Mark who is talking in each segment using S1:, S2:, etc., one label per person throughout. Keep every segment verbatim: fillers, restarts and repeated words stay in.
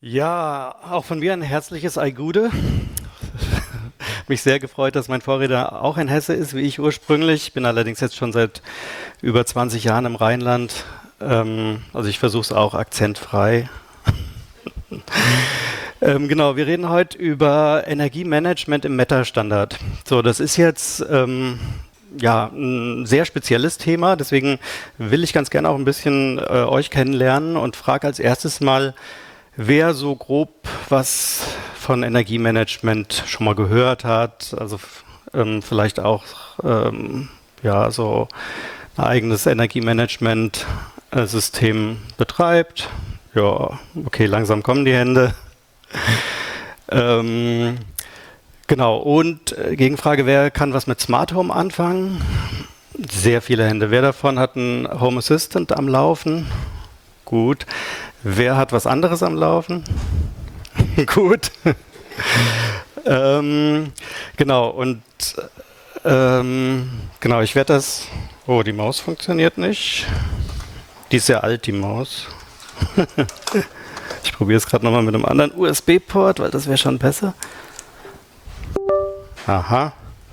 S1: Ja, auch von mir ein herzliches Ei Gude. Mich sehr gefreut, dass mein Vorredner auch ein Hesse ist, wie ich ursprünglich. Bin allerdings jetzt schon seit über zwanzig Jahren im Rheinland. Ähm, also ich versuche es auch akzentfrei. ähm, genau, wir reden heute über Energiemanagement im Meta-Standard. So, das ist jetzt ähm, ja ein sehr spezielles Thema. Deswegen will ich ganz gerne auch ein bisschen äh, euch kennenlernen und frage als erstes mal, wer so grob was von Energiemanagement schon mal gehört hat, also ähm, vielleicht auch ähm, ja, so ein eigenes Energiemanagement-System betreibt. Ja, okay, langsam kommen die Hände. ähm, genau, und äh, Gegenfrage, wer kann was mit Smart Home anfangen? Sehr viele Hände. Wer davon hat einen Home Assistant am Laufen? Gut. Wer hat was anderes am Laufen? Gut. ähm, genau, und ähm, genau, ich werde das. Oh, die Maus funktioniert nicht. Die ist sehr alt, die Maus. Ich probiere es gerade nochmal mit einem anderen U S B-Port, weil das wäre schon besser. Aha.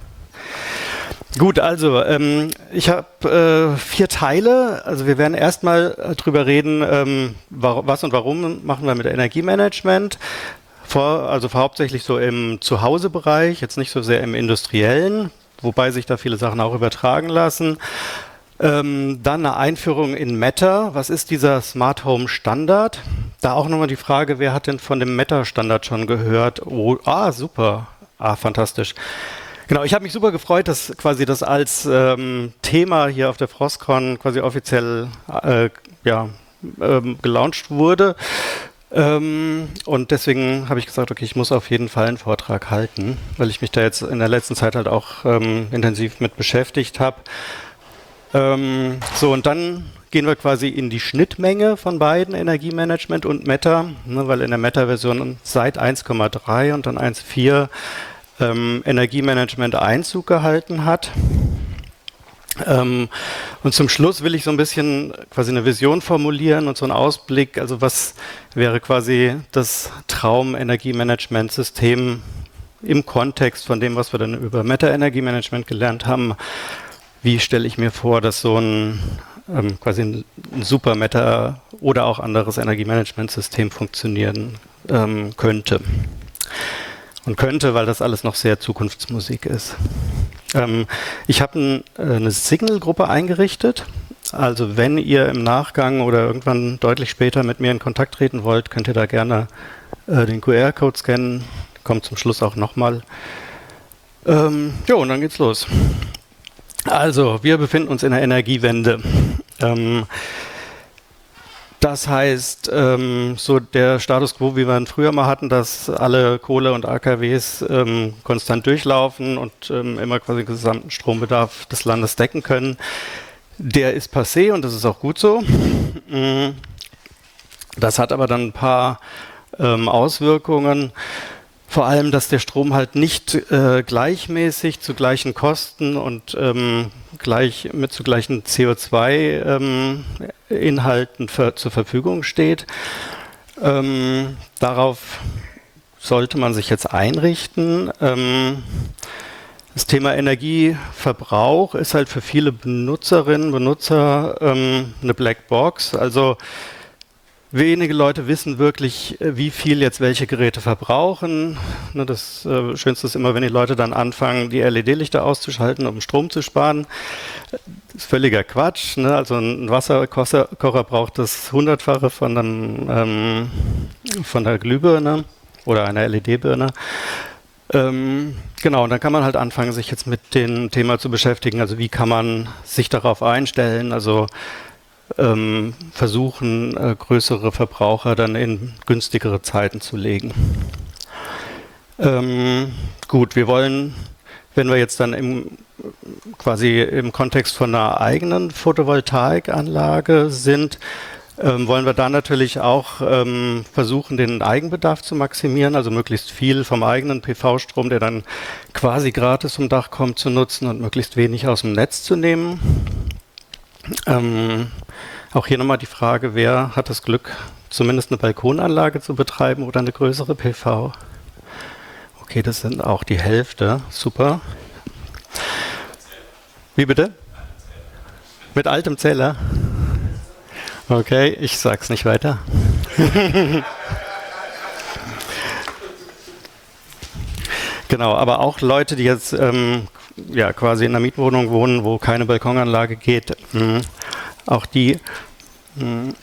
S1: Gut, also ähm, ich habe äh, vier Teile. Also wir werden erstmal äh, drüber reden, ähm, was und warum machen wir mit Energiemanagement. Vor, also hauptsächlich so im Zuhausebereich, jetzt nicht so sehr im industriellen, wobei sich da viele Sachen auch übertragen lassen. Ähm, dann eine Einführung in Meta. Was ist dieser Smart Home Standard? Da auch nochmal die Frage, wer hat denn von dem Meta Standard schon gehört? Oh, ah, super. Ah, fantastisch. Genau, ich habe mich super gefreut, dass quasi das als ähm, Thema hier auf der Frostcon quasi offiziell äh, ja, ähm, gelauncht wurde. Ähm, und deswegen habe ich gesagt, okay, ich muss auf jeden Fall einen Vortrag halten, weil ich mich da jetzt in der letzten Zeit halt auch ähm, intensiv mit beschäftigt habe. Ähm, so, und dann gehen wir quasi in die Schnittmenge von beiden, Energiemanagement und Meta, ne, weil in der Meta-Version seit eins Komma drei und dann eins Komma vier Ähm, Energiemanagement Einzug gehalten hat. Ähm, und zum Schluss will ich so ein bisschen quasi eine Vision formulieren und so einen Ausblick, also was wäre quasi das Traum-Energiemanagement-System im Kontext von dem, was wir dann über Meta-Energiemanagement gelernt haben. Wie stelle ich mir vor, dass so ein ähm, quasi ein, ein super Meta oder auch anderes Energiemanagement-System funktionieren ähm, könnte? Und könnte, weil das alles noch sehr Zukunftsmusik ist. Ähm, ich habe ein, äh, eine Signal-Gruppe eingerichtet. Also wenn ihr im Nachgang oder irgendwann deutlich später mit mir in Kontakt treten wollt, könnt ihr da gerne äh, den Q R-Code scannen. Kommt zum Schluss auch nochmal. Ähm, jo, und dann geht's los. Also, wir befinden uns in der Energiewende. Ähm, Das heißt, ähm, so der Status quo, wie wir ihn früher mal hatten, dass alle Kohle- und A K Ws ähm, konstant durchlaufen und ähm, immer quasi den gesamten Strombedarf des Landes decken können, der ist passé und das ist auch gut so. Das hat aber dann ein paar ähm, Auswirkungen. Vor allem, dass der Strom halt nicht äh, gleichmäßig zu gleichen Kosten und ähm, gleich mit zu gleichen C O zwei Inhalten für, zur Verfügung steht. Ähm, darauf sollte man sich jetzt einrichten. Ähm, das Thema Energieverbrauch ist halt für viele Benutzerinnen und Benutzer ähm, eine Blackbox. Also wenige Leute wissen wirklich, wie viel jetzt welche Geräte verbrauchen. Das äh, Schönste ist immer, wenn die Leute dann anfangen, die L E D-Lichter auszuschalten, um Strom zu sparen. Das ist völliger Quatsch. Ne? Also ein Wasserkocher braucht das Hundertfache von, einem, ähm, von der Glühbirne oder einer L E D-Birne. Ähm, genau, und dann kann man halt anfangen, sich jetzt mit dem Thema zu beschäftigen. Also wie kann man sich darauf einstellen? Also Ähm, versuchen, äh, größere Verbraucher dann in günstigere Zeiten zu legen. Ähm, gut, wir wollen, wenn wir jetzt dann im, quasi im Kontext von einer eigenen Photovoltaikanlage sind, ähm, wollen wir da natürlich auch ähm, versuchen, den Eigenbedarf zu maximieren, also möglichst viel vom eigenen P V-Strom, der dann quasi gratis vom Dach kommt, zu nutzen und möglichst wenig aus dem Netz zu nehmen. Ähm, auch hier nochmal die Frage, wer hat das Glück, zumindest eine Balkonanlage zu betreiben oder eine größere P V. Okay, das sind auch die Hälfte. Super. Wie bitte? Mit altem Zähler? Okay, ich sag's nicht weiter. Genau, aber auch Leute, die jetzt ähm, ja, quasi in einer Mietwohnung wohnen, wo keine Balkonanlage geht, mh, auch die mh,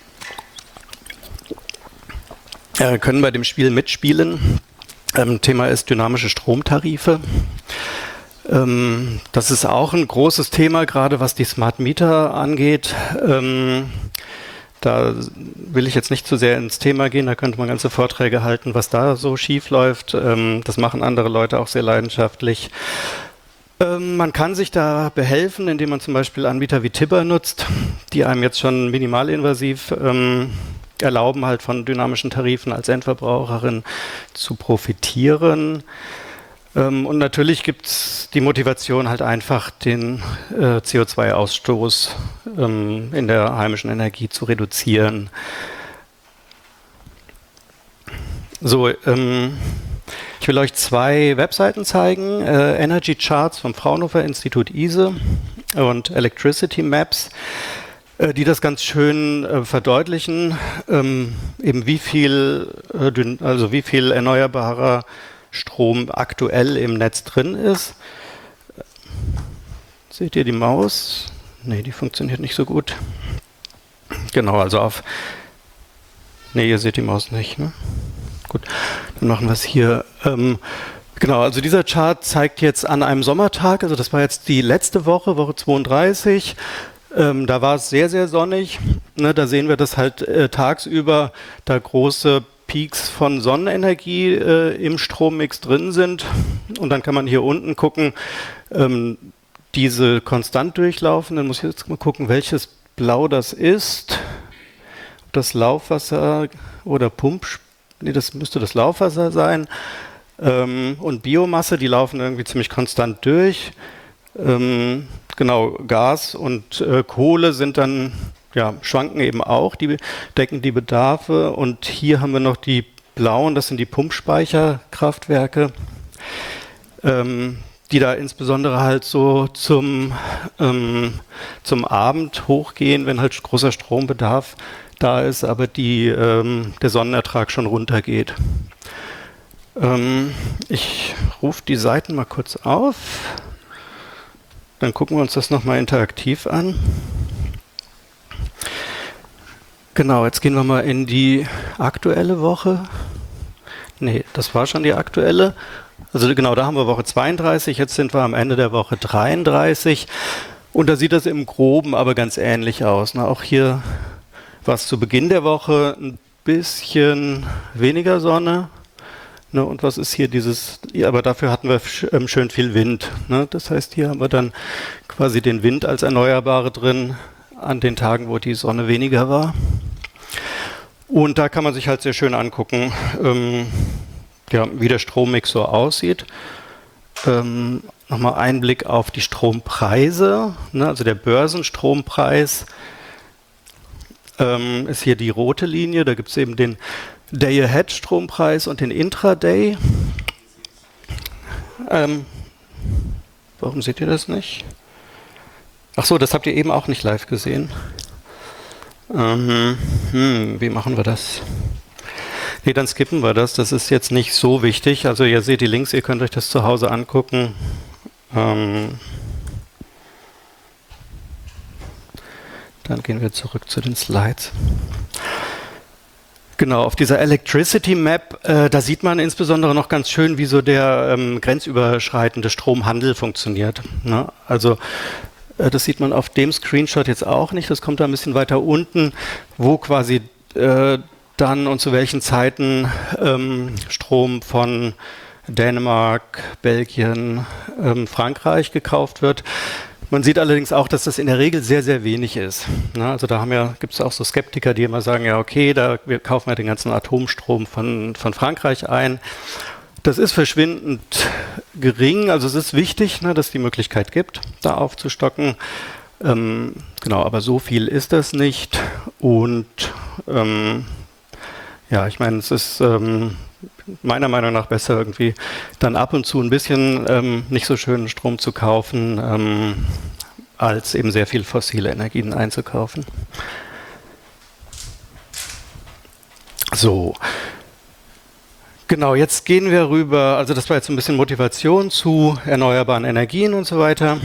S1: äh, können bei dem Spiel mitspielen. Ähm, Thema ist dynamische Stromtarife. Ähm, das ist auch ein großes Thema, gerade was die Smart Meter angeht. Ähm, Da will ich jetzt nicht zu sehr ins Thema gehen, da könnte man ganze Vorträge halten, was da so schief läuft. Ähm, das machen andere Leute auch sehr leidenschaftlich. Ähm, man kann sich da behelfen, indem man zum Beispiel Anbieter wie Tibber nutzt, die einem jetzt schon minimalinvasiv ähm, erlauben, halt von dynamischen Tarifen als Endverbraucherin zu profitieren. Ähm, und natürlich gibt es die Motivation, halt einfach den äh, C O zwei Ausstoß ähm, in der heimischen Energie zu reduzieren. So, ähm, ich will euch zwei Webseiten zeigen. Äh, Energy Charts vom Fraunhofer Institut I S E und Electricity Maps, äh, die das ganz schön äh, verdeutlichen, ähm, eben wie viel, äh, also wie viel erneuerbarer Strom aktuell im Netz drin ist. Seht ihr die Maus? Ne, die funktioniert nicht so gut. Genau, also auf... Ne, ihr seht die Maus nicht, ne? Gut, dann machen wir es hier. Ähm, genau, also dieser Chart zeigt jetzt an einem Sommertag, also das war jetzt die letzte Woche, Woche zweiunddreißig. Ähm, da war es sehr, sehr sonnig. Ne, da sehen wir, dass halt äh, tagsüber da große Peaks von Sonnenenergie äh, im Strommix drin sind. Und dann kann man hier unten gucken, ähm, diese konstant durchlaufen. Dann muss ich jetzt mal gucken, welches Blau das ist. Ob das Laufwasser oder Pump... Nee, das müsste das Laufwasser sein. Ähm, und Biomasse, die laufen irgendwie ziemlich konstant durch. Ähm, genau, Gas und äh, Kohle sind dann... Ja, schwanken eben auch, die decken die Bedarfe. Und hier haben wir noch die blauen, das sind die Pumpspeicherkraftwerke, ähm, die da insbesondere halt so zum, ähm, zum Abend hochgehen, wenn halt großer Strombedarf da ist, aber die, ähm, der Sonnenertrag schon runtergeht. Ähm, ich rufe die Seiten mal kurz auf, dann gucken wir uns das nochmal interaktiv an. Genau, jetzt gehen wir mal in die aktuelle Woche. Nee, das war schon die aktuelle. Also genau, da haben wir Woche zweiunddreißig, jetzt sind wir am Ende der Woche dreiunddreißig. Und da sieht das im Groben aber ganz ähnlich aus. Na, auch hier war es zu Beginn der Woche ein bisschen weniger Sonne. Ne, und was ist hier dieses, ja, aber dafür hatten wir sch, ähm, schön viel Wind. Ne? Das heißt, hier haben wir dann quasi den Wind als Erneuerbare drin an den Tagen, wo die Sonne weniger war. Und da kann man sich halt sehr schön angucken, ähm, ja, wie der Strommix so aussieht. Ähm, Nochmal ein Blick auf die Strompreise, ne, also der Börsenstrompreis ähm, ist hier die rote Linie, da gibt es eben den Day-Ahead-Strompreis und den Intraday. Ähm, warum seht ihr das nicht? Ach so, das habt ihr eben auch nicht live gesehen. Ähm, hm, wie machen wir das? Nee, dann skippen wir das. Das ist jetzt nicht so wichtig. Also ihr seht die Links, ihr könnt euch das zu Hause angucken. Ähm, dann gehen wir zurück zu den Slides. Genau, auf dieser Electricity Map, äh, da sieht man insbesondere noch ganz schön, wie so der ähm, grenzüberschreitende Stromhandel funktioniert. Ne? Also das sieht man auf dem Screenshot jetzt auch nicht. Das kommt da ein bisschen weiter unten, wo quasi äh, dann und zu welchen Zeiten ähm, Strom von Dänemark, Belgien, ähm, Frankreich gekauft wird. Man sieht allerdings auch, dass das in der Regel sehr, sehr wenig ist. Na, also da haben ja, gibt es auch so Skeptiker, die immer sagen, ja okay, da wir kaufen ja den ganzen Atomstrom von, von Frankreich ein. Das ist verschwindend gering, also es ist wichtig, ne, dass es die Möglichkeit gibt, da aufzustocken. Ähm, genau, aber so viel ist das nicht. Und ähm, Ja, ich meine, es ist ähm, meiner Meinung nach besser irgendwie dann ab und zu ein bisschen ähm, nicht so schönen Strom zu kaufen, ähm, als eben sehr viel fossile Energien einzukaufen. So, genau, jetzt gehen wir rüber, also das war jetzt ein bisschen Motivation zu erneuerbaren Energien und so weiter.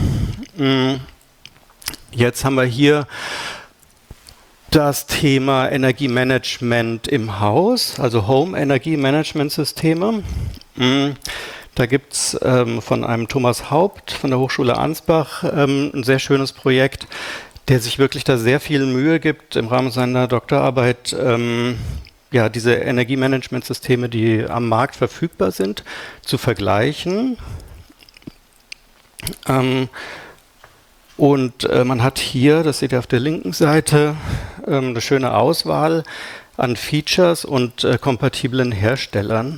S1: Jetzt haben wir hier das Thema Energiemanagement im Haus, also Home-Energiemanagementsysteme. Da gibt es ähm, von einem Thomas Haupt von der Hochschule Ansbach ähm, ein sehr schönes Projekt, der sich wirklich da sehr viel Mühe gibt, im Rahmen seiner Doktorarbeit ähm, ja, diese Energiemanagementsysteme, die am Markt verfügbar sind, zu vergleichen. Ähm, und äh, man hat hier, das seht ihr auf der linken Seite, ähm, eine schöne Auswahl an Features und äh, kompatiblen Herstellern.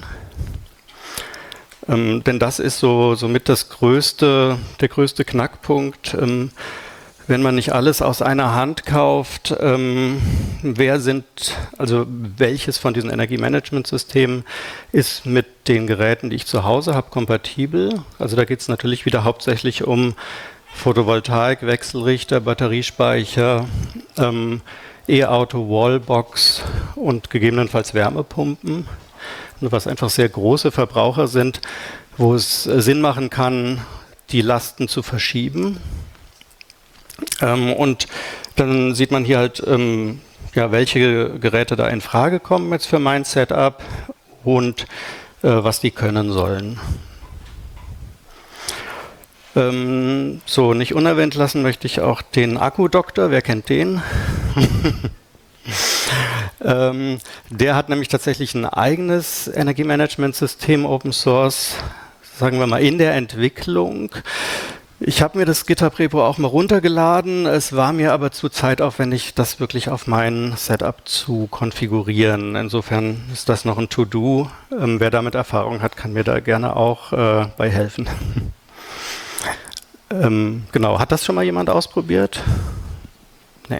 S1: Ähm, denn das ist so somit das größte, der größte Knackpunkt. Ähm, wenn man nicht alles aus einer Hand kauft, ähm, wer sind, also welches von diesen Energiemanagementsystemen ist mit den Geräten, die ich zu Hause habe, kompatibel? Also da geht es natürlich wieder hauptsächlich um Photovoltaik, Wechselrichter, Batteriespeicher, ähm, E-Auto, Wallbox und gegebenenfalls Wärmepumpen, was einfach sehr große Verbraucher sind, wo es äh, Sinn machen kann, die Lasten zu verschieben. Ähm, und dann sieht man hier halt, ähm, ja, welche Geräte da in Frage kommen jetzt für mein Setup und äh, was die können sollen. Ähm, so, nicht unerwähnt lassen möchte ich auch den Akkudoktor. Wer kennt den? ähm, der hat nämlich tatsächlich ein eigenes Energiemanagementsystem, Open Source, sagen wir mal in der Entwicklung. Ich habe mir das GitHub-Repo auch mal runtergeladen. Es war mir aber zu zeitaufwendig, das wirklich auf mein Setup zu konfigurieren. Insofern ist das noch ein To-Do. Ähm, wer damit Erfahrung hat, kann mir da gerne auch äh, bei helfen. ähm, genau, hat das schon mal jemand ausprobiert? Nee.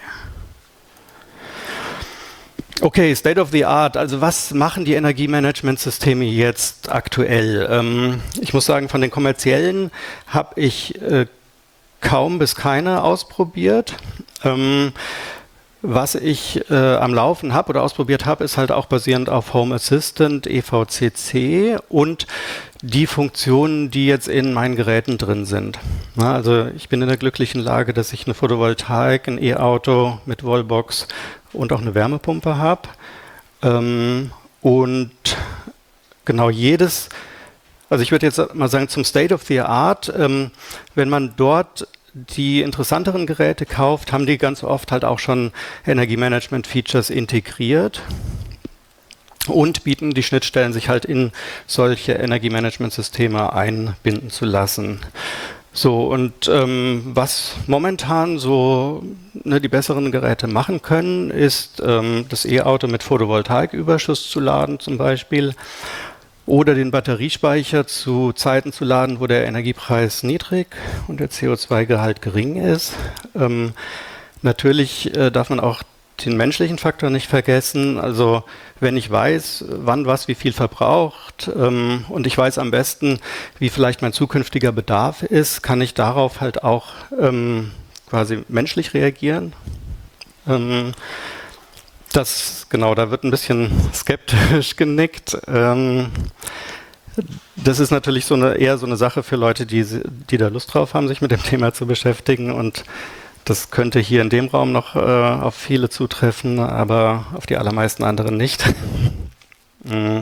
S1: Okay, State of the Art. Also was machen die Energiemanagementsysteme jetzt aktuell? Ähm, ich muss sagen, von den kommerziellen habe ich äh, kaum bis keine ausprobiert. Ähm, was ich äh, am Laufen habe oder ausprobiert habe, ist halt auch basierend auf Home Assistant, E V C C und die Funktionen, die jetzt in meinen Geräten drin sind. Na, also ich bin in der glücklichen Lage, dass ich eine Photovoltaik, ein E-Auto mit Wallbox und auch eine Wärmepumpe habe. Ähm, und genau jedes, also ich würde jetzt mal sagen zum State of the Art, ähm, wenn man dort die interessanteren Geräte kauft, haben die ganz oft halt auch schon Energiemanagement-Features integriert und bieten die Schnittstellen, sich halt in solche Energiemanagementsysteme einbinden zu lassen. So, und ähm, was momentan so ne, die besseren Geräte machen können, ist ähm, das E-Auto mit Photovoltaiküberschuss zu laden zum Beispiel oder den Batteriespeicher zu Zeiten zu laden, wo der Energiepreis niedrig und der C O zwei Gehalt gering ist. Ähm, natürlich äh, darf man auch den menschlichen Faktor nicht vergessen. Also wenn ich weiß, wann was wie viel verbraucht ähm, und ich weiß am besten, wie vielleicht mein zukünftiger Bedarf ist, kann ich darauf halt auch ähm, quasi menschlich reagieren. Ähm, das, genau, da wird ein bisschen skeptisch genickt. Ähm, das ist natürlich so eine, eher so eine Sache für Leute, die, die da Lust drauf haben, sich mit dem Thema zu beschäftigen, und das könnte hier in dem Raum noch äh, auf viele zutreffen, aber auf die allermeisten anderen nicht. mhm.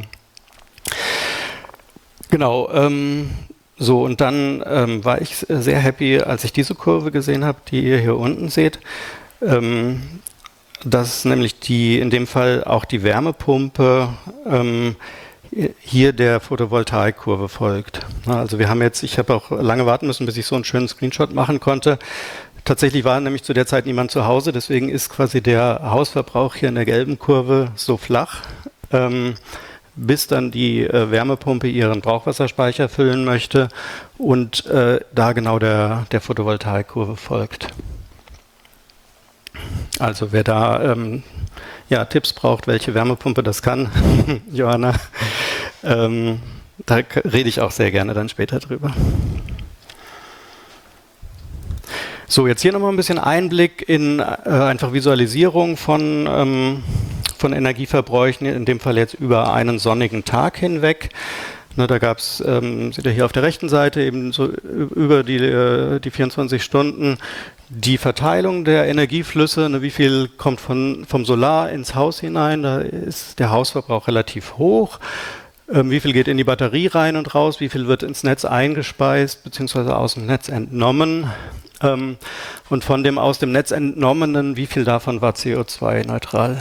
S1: Genau, ähm, so, und dann ähm, war ich sehr happy, als ich diese Kurve gesehen habe, die ihr hier unten seht, ähm, dass nämlich die, in dem Fall auch die Wärmepumpe ähm, hier der Photovoltaikkurve folgt. Also wir haben jetzt, ich habe auch lange warten müssen, bis ich so einen schönen Screenshot machen konnte. Tatsächlich war nämlich zu der Zeit niemand zu Hause, deswegen ist quasi der Hausverbrauch hier in der gelben Kurve so flach, ähm, bis dann die äh, Wärmepumpe ihren Brauchwasserspeicher füllen möchte und äh, da genau der, der Photovoltaikkurve folgt. Also wer da ähm, ja, Tipps braucht, welche Wärmepumpe das kann, Johanna, ähm, da rede ich auch sehr gerne dann später drüber. So, jetzt hier nochmal ein bisschen Einblick in äh, einfach Visualisierung von, ähm, von Energieverbräuchen, in dem Fall jetzt über einen sonnigen Tag hinweg. Ne, da gab es, ähm, seht ihr hier auf der rechten Seite, eben so über die, äh, die vierundzwanzig Stunden die Verteilung der Energieflüsse, ne, wie viel kommt von, vom Solar ins Haus hinein, da ist der Hausverbrauch relativ hoch. Ähm, wie viel geht in die Batterie rein und raus, wie viel wird ins Netz eingespeist bzw. aus dem Netz entnommen. Ähm, und von dem aus dem Netz entnommenen, wie viel davon war C O zwei neutral?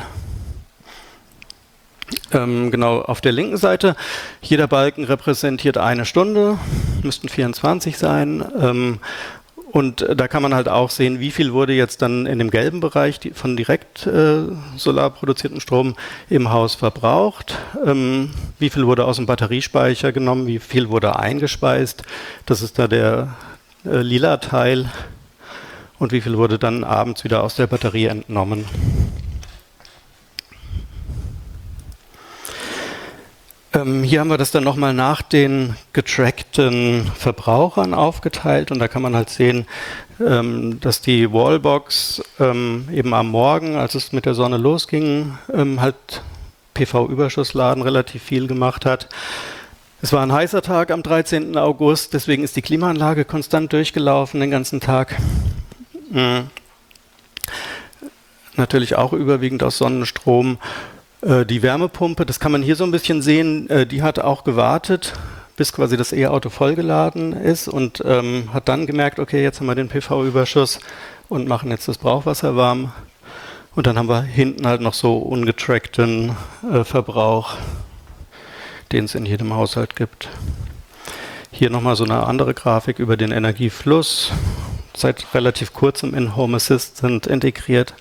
S1: Ähm, genau, auf der linken Seite, jeder Balken repräsentiert eine Stunde, müssten vierundzwanzig sein. Ähm, und da kann man halt auch sehen, wie viel wurde jetzt dann in dem gelben Bereich die, von direkt äh, solar produziertem Strom im Haus verbraucht, ähm, wie viel wurde aus dem Batteriespeicher genommen, wie viel wurde eingespeist. Das ist da der äh, lila Teil. Und wie viel wurde dann abends wieder aus der Batterie entnommen. Ähm, hier haben wir das dann nochmal nach den getrackten Verbrauchern aufgeteilt und da kann man halt sehen, ähm, dass die Wallbox ähm, eben am Morgen, als es mit der Sonne losging, ähm, halt P V-Überschussladen relativ viel gemacht hat. Es war ein heißer Tag am dreizehnten August, deswegen ist die Klimaanlage konstant durchgelaufen den ganzen Tag. Mhm. Natürlich auch überwiegend aus Sonnenstrom. Äh, die Wärmepumpe, das kann man hier so ein bisschen sehen, äh, die hat auch gewartet, bis quasi das E-Auto vollgeladen ist und ähm, hat dann gemerkt, okay, jetzt haben wir den P V-Überschuss und machen jetzt das Brauchwasser warm. Und dann haben wir hinten halt noch so ungetrackten äh, Verbrauch, den es in jedem Haushalt gibt. Hier nochmal so eine andere Grafik über den Energiefluss. Seit relativ kurzem in Home Assistant integriert.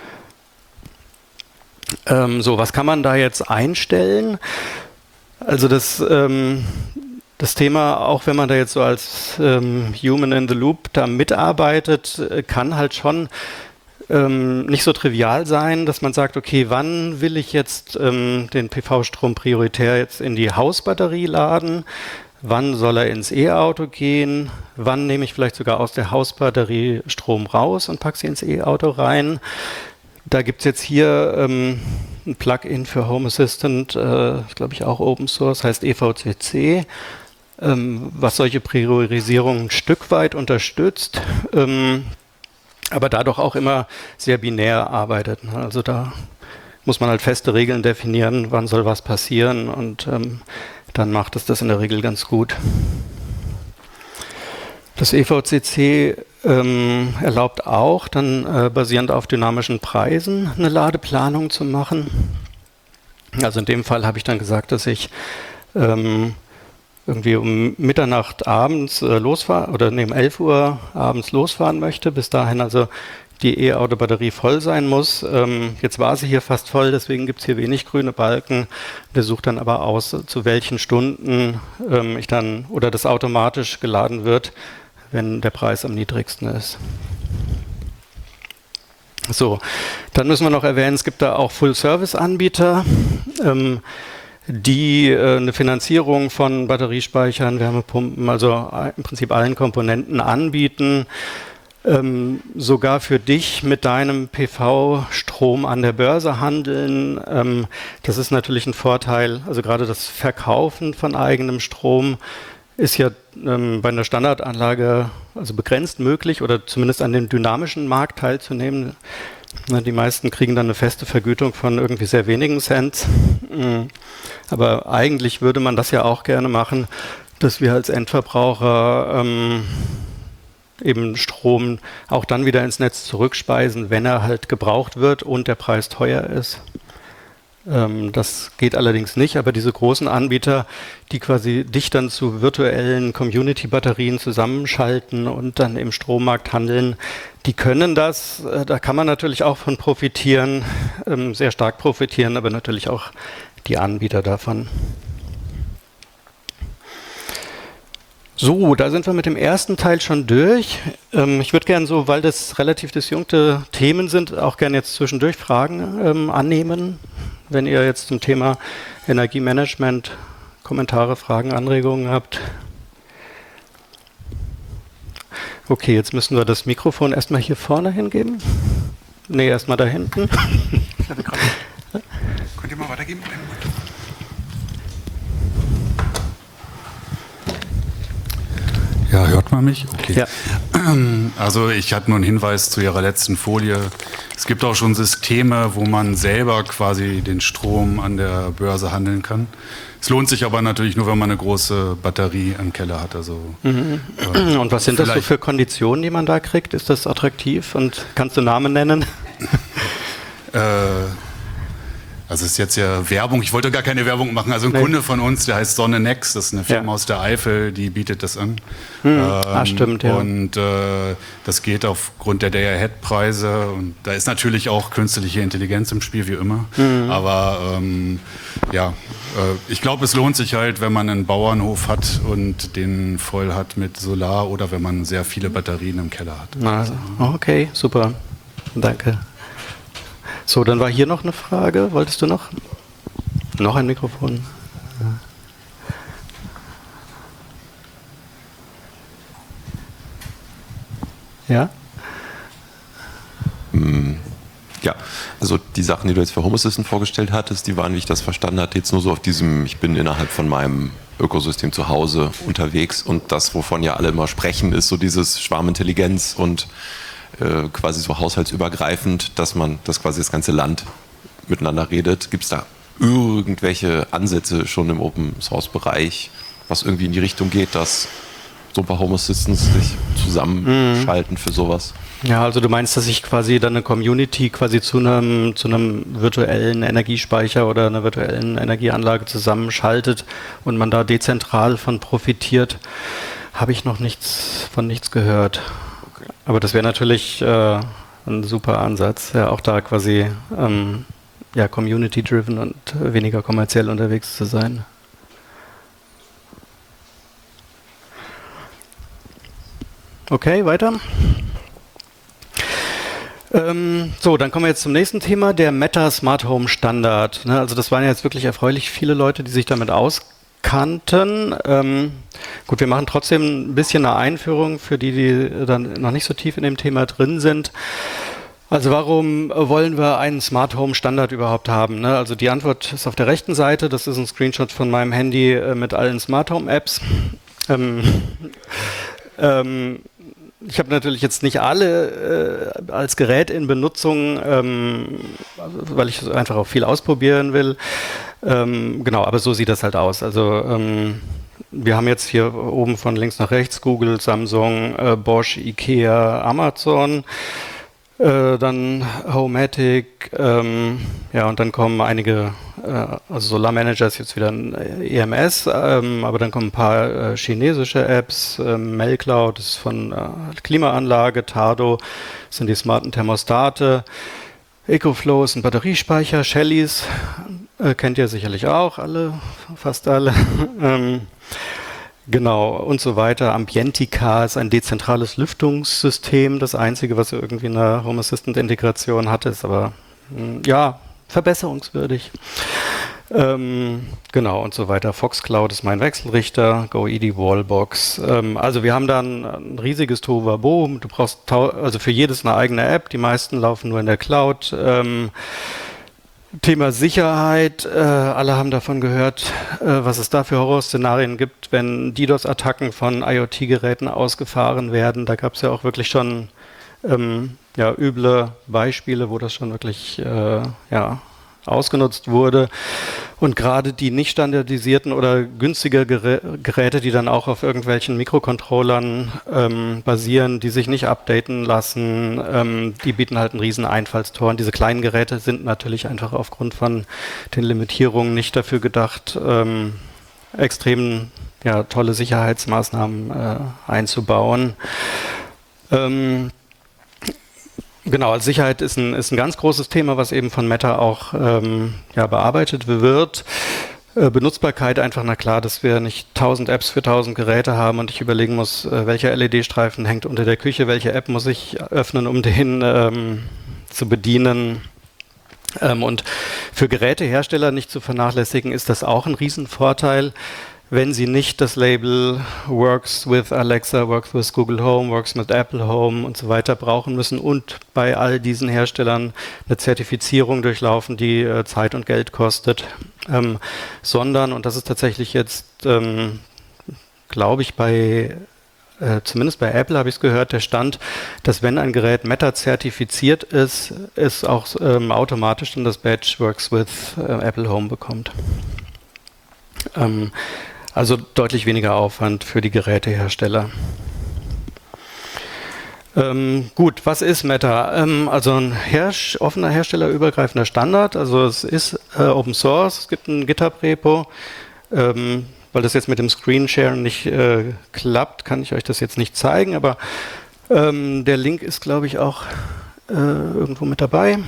S1: Ähm, so, was kann man da jetzt einstellen? Also das, ähm, das Thema, auch wenn man da jetzt so als ähm, Human in the Loop da mitarbeitet, kann halt schon ähm, nicht so trivial sein, dass man sagt, okay, wann will ich jetzt ähm, den P V-Strom prioritär jetzt in die Hausbatterie laden? Wann soll er ins E-Auto gehen? Wann nehme ich vielleicht sogar aus der Hausbatterie Strom raus und packe sie ins E-Auto rein? Da gibt es jetzt hier ähm, ein Plugin für Home Assistant, äh, ich glaube ich auch Open Source, heißt E V C C, ähm, was solche Priorisierungen ein Stück weit unterstützt, ähm, aber dadurch auch immer sehr binär arbeitet. Ne? Also da muss man halt feste Regeln definieren, wann soll was passieren und ähm, dann macht es das in der Regel ganz gut. Das E V C C ähm, erlaubt auch, dann äh, basierend auf dynamischen Preisen eine Ladeplanung zu machen. Also in dem Fall habe ich dann gesagt, dass ich ähm, irgendwie um Mitternacht abends äh, losfahren oder neben elf Uhr abends losfahren möchte. Bis dahin also die E-Auto-Batterie voll sein muss. Ähm, jetzt war sie hier fast voll, deswegen gibt es hier wenig grüne Balken. Der sucht dann aber aus, zu welchen Stunden ähm, ich dann oder das automatisch geladen wird, wenn der Preis am niedrigsten ist. So, dann müssen wir noch erwähnen, es gibt da auch Full-Service-Anbieter, ähm, die äh, eine Finanzierung von Batteriespeichern, Wärmepumpen, also im Prinzip allen Komponenten anbieten. Ähm, sogar für dich mit deinem P V-Strom an der Börse handeln. Ähm, das ist natürlich ein Vorteil. Also gerade das Verkaufen von eigenem Strom ist ja ähm, bei einer Standardanlage also begrenzt möglich oder zumindest an dem dynamischen Markt teilzunehmen. Na, die meisten kriegen dann eine feste Vergütung von irgendwie sehr wenigen Cent. Mhm. Aber eigentlich würde man das ja auch gerne machen, dass wir als Endverbraucher ähm, eben Strom auch dann wieder ins Netz zurückspeisen, wenn er halt gebraucht wird und der Preis teuer ist. Ähm, das geht allerdings nicht, aber diese großen Anbieter, die quasi dich dann zu virtuellen Community-Batterien zusammenschalten und dann im Strommarkt handeln, die können das. Äh, da kann man natürlich auch von profitieren, ähm, sehr stark profitieren, aber natürlich auch die Anbieter davon. So, da sind wir mit dem ersten Teil schon durch. Ähm, ich würde gerne so, weil das relativ disjunkte Themen sind, auch gerne jetzt zwischendurch Fragen ähm, annehmen. Wenn ihr jetzt zum Thema Energiemanagement Kommentare, Fragen, Anregungen habt. Okay, jetzt müssen wir das Mikrofon erstmal hier vorne hingeben. Nee, erstmal da hinten.
S2: Könnt ihr mal weitergeben? Ja, hört man mich? Okay.
S1: Ja.
S2: Also ich hatte nur einen Hinweis zu Ihrer letzten Folie. Es gibt auch schon Systeme, wo man selber quasi den Strom an der Börse handeln kann. Es lohnt sich aber natürlich nur, wenn man eine große Batterie im Keller hat. Also,
S1: mhm. äh, Und was sind das so für Konditionen, die man da kriegt? Ist das attraktiv? Und kannst du Namen nennen?
S2: äh, Also es ist jetzt ja Werbung, ich wollte gar keine Werbung machen, also ein nee. Kunde von uns, der heißt Sonnenex, das ist eine Firma ja. aus der Eifel, die bietet das an.
S1: Hm. Ähm, ah, stimmt, ja.
S2: Und äh, das geht aufgrund der Day-Ahead-Preise und da ist natürlich auch künstliche Intelligenz im Spiel, wie immer. Mhm. Aber ähm, ja, äh, ich glaube, es lohnt sich halt, wenn man einen Bauernhof hat und den voll hat mit Solar oder wenn man sehr viele Batterien im Keller hat.
S1: Also, okay, super, danke. So, dann war hier noch eine Frage. Wolltest du noch? Noch ein Mikrofon? Ja?
S3: Ja, also die Sachen, die du jetzt für Home Assistant vorgestellt hattest, die waren, wie ich das verstanden hatte, jetzt nur so auf diesem, ich bin innerhalb von meinem Ökosystem zu Hause unterwegs und das, wovon ja alle immer sprechen, ist so dieses Schwarmintelligenz und quasi so haushaltsübergreifend, dass man, dass quasi das ganze Land miteinander redet. Gibt es da irgendwelche Ansätze schon im Open-Source-Bereich, was irgendwie in die Richtung geht, dass so ein paar Home Assistants sich zusammenschalten mhm. für sowas?
S1: Ja, also du meinst, dass sich quasi dann eine Community quasi zu einem, zu einem virtuellen Energiespeicher oder einer virtuellen Energieanlage zusammenschaltet und man da dezentral von profitiert? Habe ich noch nichts von nichts gehört. Aber das wäre natürlich äh, ein super Ansatz, ja auch da quasi ähm, ja, community-driven und weniger kommerziell unterwegs zu sein. Okay, weiter. Ähm, so, dann kommen wir jetzt zum nächsten Thema, der Meta Smart Home Standard. Ne, also das waren jetzt wirklich erfreulich viele Leute, die sich damit auskennen. Kannten. Ähm, gut, wir machen trotzdem ein bisschen eine Einführung für die, die dann noch nicht so tief in dem Thema drin sind. Also warum wollen wir einen Smart Home Standard überhaupt haben? Ne? Also die Antwort ist auf der rechten Seite. Das ist ein Screenshot von meinem Handy äh, mit allen Smart Home Apps. Ähm, ähm, Ich habe natürlich jetzt nicht alle äh, als Gerät in Benutzung, ähm, weil ich einfach auch viel ausprobieren will. Ähm, genau, aber so sieht das halt aus. Also ähm, wir haben jetzt hier oben von links nach rechts Google, Samsung, äh, Bosch, Ikea, Amazon, äh, dann Homematic, ähm, ja und dann kommen einige, äh, also Solar Manager ist jetzt wieder ein E M S, ähm, aber dann kommen ein paar äh, chinesische Apps, äh, Melcloud ist von äh, Klimaanlage, Tado sind die smarten Thermostate, EcoFlow ist ein Batteriespeicher, Shellys äh, kennt ihr sicherlich auch alle, fast alle. ähm, Genau, und so weiter. Ambientica ist ein dezentrales Lüftungssystem. Das einzige, was irgendwie eine Home Assistant-Integration hat, ist aber, mh, ja, verbesserungswürdig. Ähm, genau, und so weiter. Foxcloud ist mein Wechselrichter, GoED Wallbox. Ähm, also wir haben da ein, ein riesiges Tohuwabohu. Du brauchst tau- also für jedes eine eigene App. Die meisten laufen nur in der Cloud. Ähm, Thema Sicherheit, äh, alle haben davon gehört, äh, was es da für Horrorszenarien gibt, wenn DDoS-Attacken von IoT-Geräten ausgefahren werden. Da gab es ja auch wirklich schon ähm, ja, üble Beispiele, wo das schon wirklich äh, ja, ausgenutzt wurde. Und gerade die nicht standardisierten oder günstige Gerä- Geräte, die dann auch auf irgendwelchen Mikrocontrollern ähm, basieren, die sich nicht updaten lassen, ähm, die bieten halt einen riesen Einfallstor. Und diese kleinen Geräte sind natürlich einfach aufgrund von den Limitierungen nicht dafür gedacht, ähm, extrem ja, tolle Sicherheitsmaßnahmen äh, einzubauen. Ähm, Genau, also Sicherheit ist ein, ist ein ganz großes Thema, was eben von Meta auch ähm, ja, bearbeitet wird. Äh, Benutzbarkeit einfach, na klar, dass wir nicht tausend Apps für tausend Geräte haben und ich überlegen muss, äh, welcher L E D-Streifen hängt unter der Küche, welche App muss ich öffnen, um den ähm, zu bedienen. Ähm, und für Gerätehersteller nicht zu vernachlässigen, ist das auch ein Riesenvorteil, wenn sie nicht das Label Works with Alexa, Works with Google Home, Works with Apple Home und so weiter brauchen müssen und bei all diesen Herstellern eine Zertifizierung durchlaufen, die äh, Zeit und Geld kostet, ähm, sondern, und das ist tatsächlich jetzt, ähm, glaube ich, bei Äh, zumindest bei Apple habe ich es gehört, der Stand, dass wenn ein Gerät Meta zertifiziert ist, es auch ähm, automatisch dann das Badge Works with äh, Apple Home bekommt. Ähm, also deutlich weniger Aufwand für die Gerätehersteller. Ähm, gut, was ist Meta? Ähm, also ein Herrsch- offener herstellerübergreifender Standard, also es ist äh, Open Source, es gibt ein GitHub-Repo. Ähm, Weil das jetzt mit dem Screensharen nicht äh, klappt, kann ich euch das jetzt nicht zeigen, aber ähm, der Link ist, glaube ich, auch äh, irgendwo mit dabei.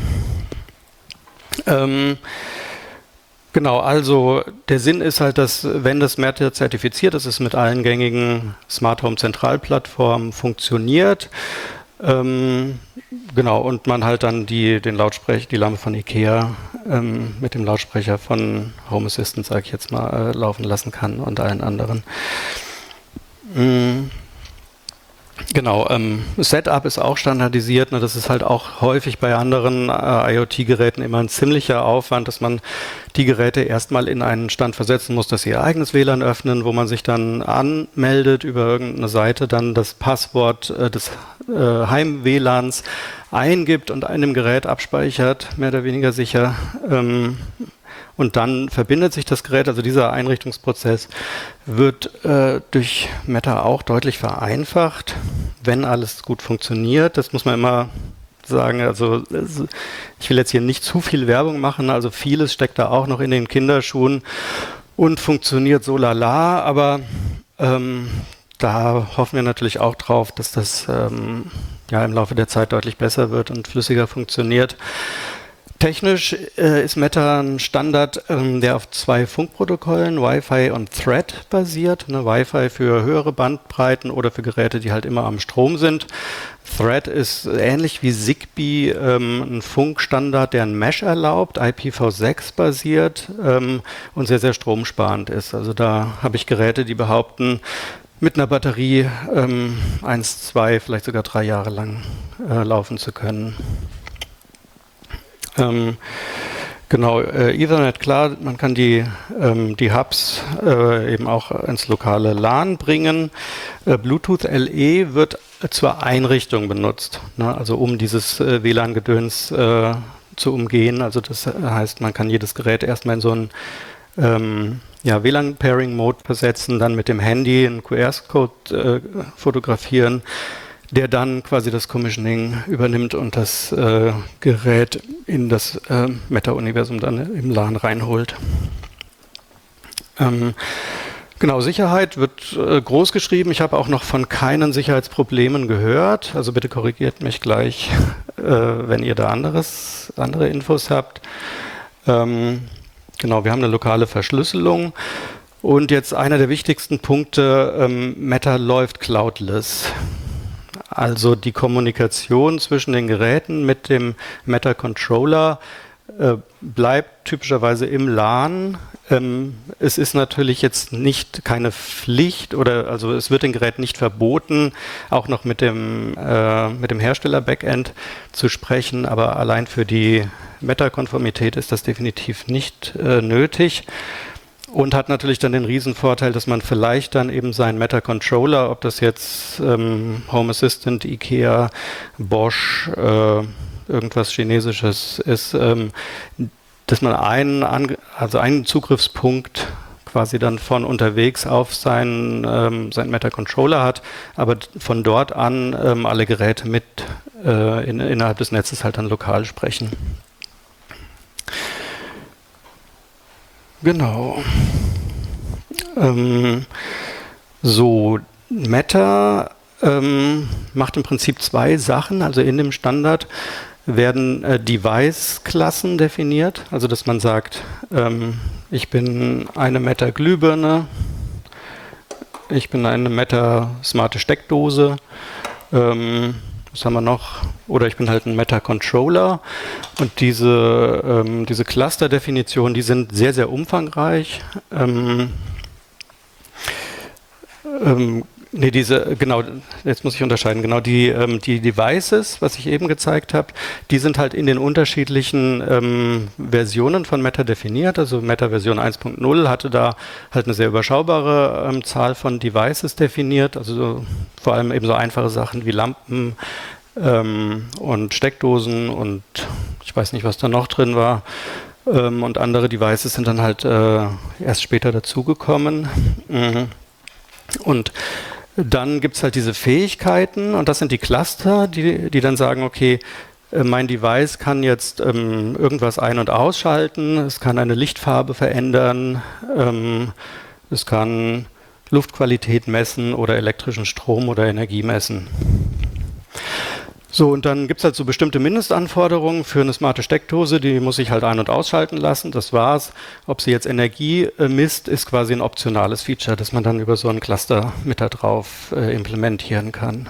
S1: Ähm, genau, also der Sinn ist halt, dass wenn das Meta zertifiziert ist, es mit allen gängigen Smart Home Zentralplattformen funktioniert. Ähm, genau, und man halt dann die, den Lautsprecher, die Lampe von IKEA ähm, mit dem Lautsprecher von Home Assistant, sage ich jetzt mal, äh, laufen lassen kann und allen anderen. Mhm. Genau, ähm, Setup ist auch standardisiert. Ne, das ist halt auch häufig bei anderen äh, IoT-Geräten immer ein ziemlicher Aufwand, dass man die Geräte erstmal in einen Stand versetzen muss, dass sie ihr eigenes W L A N öffnen, wo man sich dann anmeldet über irgendeine Seite, dann das Passwort äh, des äh, Heim-W L A Ns eingibt und einem Gerät abspeichert, mehr oder weniger sicher. Ähm, Und dann verbindet sich das Gerät, also dieser Einrichtungsprozess wird äh, durch Meta auch deutlich vereinfacht, wenn alles gut funktioniert. Das muss man immer sagen, also ich will jetzt hier nicht zu viel Werbung machen, also vieles steckt da auch noch in den Kinderschuhen und funktioniert so lala, aber ähm, da hoffen wir natürlich auch drauf, dass das ähm, ja, im Laufe der Zeit deutlich besser wird und flüssiger funktioniert. Technisch äh, ist Meta ein Standard, ähm, der auf zwei Funkprotokollen, Wi-Fi und Thread basiert. Ne, Wi-Fi für höhere Bandbreiten oder für Geräte, die halt immer am Strom sind. Thread ist ähnlich wie Zigbee ähm, ein Funkstandard, der ein Mesh erlaubt, I P v sechs basiert ähm, und sehr, sehr stromsparend ist. Also da habe ich Geräte, die behaupten, mit einer Batterie ähm, eins, zwei, vielleicht sogar drei Jahre lang äh, laufen zu können. Ähm, genau, äh, Ethernet, klar, man kann die, ähm, die Hubs äh, eben auch ins lokale LAN bringen. Äh, Bluetooth L E wird zur Einrichtung benutzt, ne? Also um dieses äh, W L A N-Gedöns äh, zu umgehen. Also das heißt, man kann jedes Gerät erstmal in so einen ähm, ja, W L A N-Pairing-Mode versetzen, dann mit dem Handy einen Q R-Code äh, fotografieren, der dann quasi das Commissioning übernimmt und das äh, Gerät in das äh, Meta-Universum dann im LAN reinholt. Ähm, genau, Sicherheit wird äh, groß geschrieben. Ich habe auch noch von keinen Sicherheitsproblemen gehört. Also bitte korrigiert mich gleich, äh, wenn ihr da anderes, andere Infos habt. Ähm, genau, wir haben eine lokale Verschlüsselung. Und jetzt einer der wichtigsten Punkte, ähm, Meta läuft cloudless. Also die Kommunikation zwischen den Geräten mit dem Meta-Controller äh, bleibt typischerweise im LAN. Ähm, es ist natürlich jetzt nicht keine Pflicht oder also es wird den Geräten nicht verboten, auch noch mit dem, äh, mit dem Hersteller-Backend zu sprechen, aber allein für die Meta-Konformität ist das definitiv nicht äh, nötig. Und hat natürlich dann den Riesenvorteil, dass man vielleicht dann eben seinen Meta-Controller, ob das jetzt ähm, Home Assistant, IKEA, Bosch, äh, irgendwas Chinesisches ist, ähm, dass man einen, Ange- also einen Zugriffspunkt quasi dann von unterwegs auf seinen, ähm, seinen Meta-Controller hat, aber von dort an ähm, alle Geräte mit äh, in, innerhalb des Netzes halt dann lokal sprechen. Genau. Ähm, so, Meta ähm, macht im Prinzip zwei Sachen. Also in dem Standard werden äh, Device-Klassen definiert, also dass man sagt, ähm, ich bin eine Meta-Glühbirne, ich bin eine Meta-smarte Steckdose, ähm, was haben wir noch? Oder ich bin halt ein Meta-Controller. Und diese, ähm, diese Cluster-Definitionen, die sind sehr, sehr umfangreich. Ähm, ähm, Nee, diese, genau, jetzt muss ich unterscheiden, genau, die, ähm, die Devices, was ich eben gezeigt habe, die sind halt in den unterschiedlichen ähm, Versionen von Meta definiert. Also Meta Version eins Punkt null hatte da halt eine sehr überschaubare ähm, Zahl von Devices definiert, also so, vor allem eben so einfache Sachen wie Lampen ähm, und Steckdosen und ich weiß nicht, was da noch drin war. Ähm, und andere Devices sind dann halt äh, erst später dazugekommen. Mhm. Und dann gibt es halt diese Fähigkeiten und das sind die Cluster, die, die dann sagen, okay, äh, mein Device kann jetzt ähm, irgendwas ein- und ausschalten, es kann eine Lichtfarbe verändern, ähm, es kann Luftqualität messen oder elektrischen Strom oder Energie messen. So, und dann gibt es halt so bestimmte Mindestanforderungen für eine smarte Steckdose, die muss ich halt ein- und ausschalten lassen, das war's. Ob sie jetzt Energie äh, misst, ist quasi ein optionales Feature, das man dann über so ein Cluster mit da drauf äh, implementieren kann.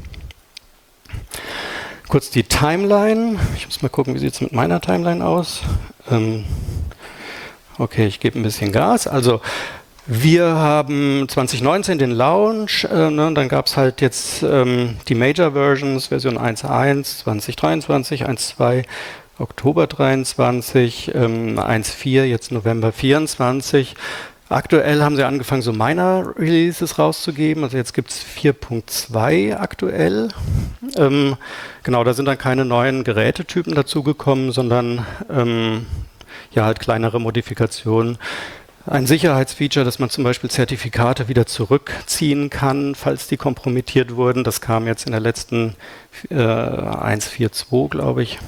S1: Kurz die Timeline, ich muss mal gucken, wie sieht es mit meiner Timeline aus. Ähm, okay, ich gebe ein bisschen Gas, also wir haben zwanzig neunzehn den Launch, äh, ne, dann gab es halt jetzt ähm, die Major Versions, Version eins Punkt eins, zwanzig dreiundzwanzig, eins Punkt zwei, Oktober dreiundzwanzig, ähm, eins Punkt vier, jetzt November vierundzwanzig. Aktuell haben sie angefangen, so Minor Releases rauszugeben, also jetzt gibt es vier Punkt zwei aktuell. Ähm, genau, da sind dann keine neuen Gerätetypen dazugekommen, sondern ähm, ja halt kleinere Modifikationen. Ein Sicherheitsfeature, dass man zum Beispiel Zertifikate wieder zurückziehen kann, falls die kompromittiert wurden. Das kam jetzt in der letzten äh, eins Punkt vier Punkt zwei, glaube ich.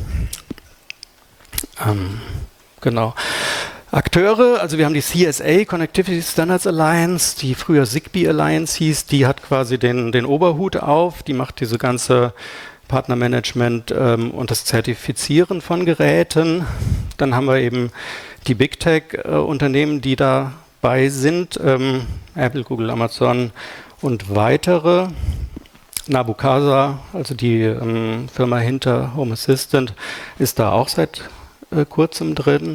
S1: Ähm, genau. Akteure, also wir haben die C S A, Connectivity Standards Alliance, die früher Zigbee Alliance hieß, die hat quasi den, den Oberhut auf, die macht diese ganze Partnermanagement ähm, und das Zertifizieren von Geräten. Dann haben wir eben die Big Tech-Unternehmen, äh, die dabei sind, ähm, Apple, Google, Amazon und weitere. Nabu Casa, also die ähm, Firma hinter Home Assistant, ist da auch seit äh, kurzem drin.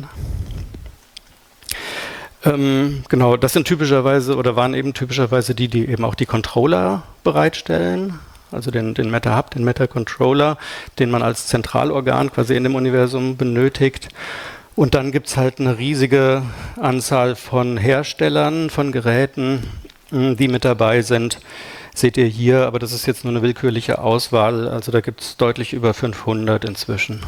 S1: Ähm, genau, das sind typischerweise oder waren eben typischerweise die, die eben auch die Controller bereitstellen. Also den, den Meta Hub, den Meta Controller, den man als Zentralorgan quasi in dem Universum benötigt. Und dann gibt es halt eine riesige Anzahl von Herstellern, von Geräten, die mit dabei sind. Seht ihr hier, aber das ist jetzt nur eine willkürliche Auswahl. Also da gibt es deutlich über fünfhundert inzwischen.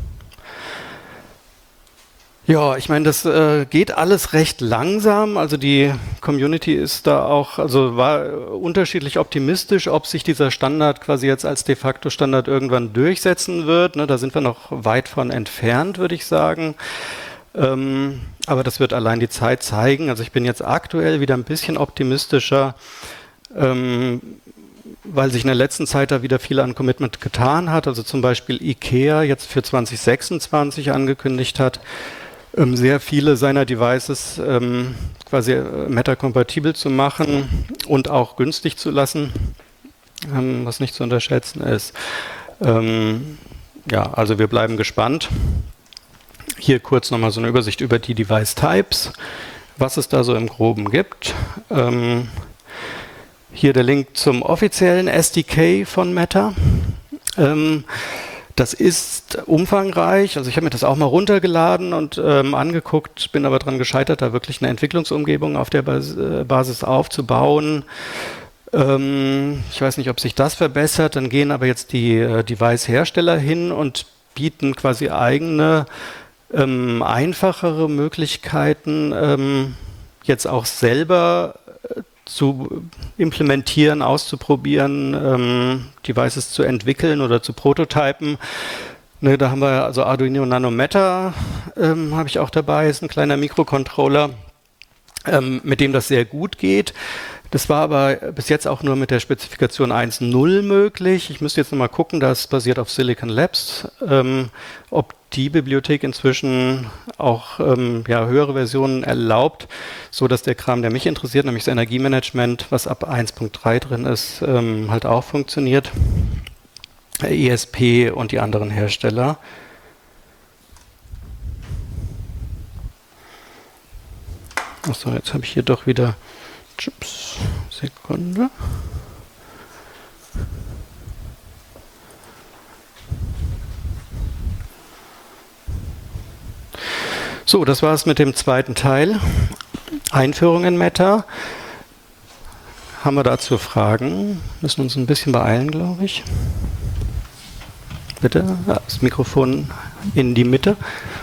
S1: Ja, ich meine, das äh, geht alles recht langsam. Also die Community ist da auch, also war unterschiedlich optimistisch, ob sich dieser Standard quasi jetzt als de facto Standard irgendwann durchsetzen wird. Ne, da sind wir noch weit von entfernt, würde ich sagen. Ähm, aber das wird allein die Zeit zeigen. Also ich bin jetzt aktuell wieder ein bisschen optimistischer, ähm, weil sich in der letzten Zeit da wieder viel an Commitment getan hat. Also zum Beispiel IKEA jetzt für zwanzig sechsundzwanzig angekündigt hat, sehr viele seiner Devices ähm, quasi äh, Meta-kompatibel zu machen und auch günstig zu lassen, ähm, was nicht zu unterschätzen ist. Ähm, ja, also wir bleiben gespannt. Hier kurz nochmal so eine Übersicht über die Device-Types, was es da so im Groben gibt. Ähm, hier der Link zum offiziellen S D K von Meta. Ähm, Das ist umfangreich, also ich habe mir das auch mal runtergeladen und ähm, angeguckt, bin aber daran gescheitert, da wirklich eine Entwicklungsumgebung auf der Bas äh, Basis aufzubauen. Ähm, ich weiß nicht, ob sich das verbessert, dann gehen aber jetzt die äh, Device-Hersteller hin und bieten quasi eigene, ähm, einfachere Möglichkeiten, ähm, jetzt auch selber äh, zu implementieren, auszuprobieren, ähm, Devices zu entwickeln oder zu prototypen. Ne, da haben wir also Arduino Nano Meta, ähm, habe ich auch dabei, ist ein kleiner Mikrocontroller, ähm, mit dem das sehr gut geht. Das war aber bis jetzt auch nur mit der Spezifikation eins Punkt null möglich. Ich müsste jetzt nochmal gucken, das basiert auf Silicon Labs, ähm, ob die Bibliothek inzwischen auch ähm, ja, höhere Versionen erlaubt, so dass der Kram, der mich interessiert, nämlich das Energiemanagement, was ab eins Punkt drei drin ist, ähm, halt auch funktioniert. E S P und die anderen Hersteller. Achso, jetzt habe ich hier doch wieder Chips. Sekunde. So, das war es mit dem zweiten Teil. Einführung in Meta. Haben wir dazu Fragen? Müssen uns ein bisschen beeilen, glaube ich. Bitte, das Mikrofon in die Mitte.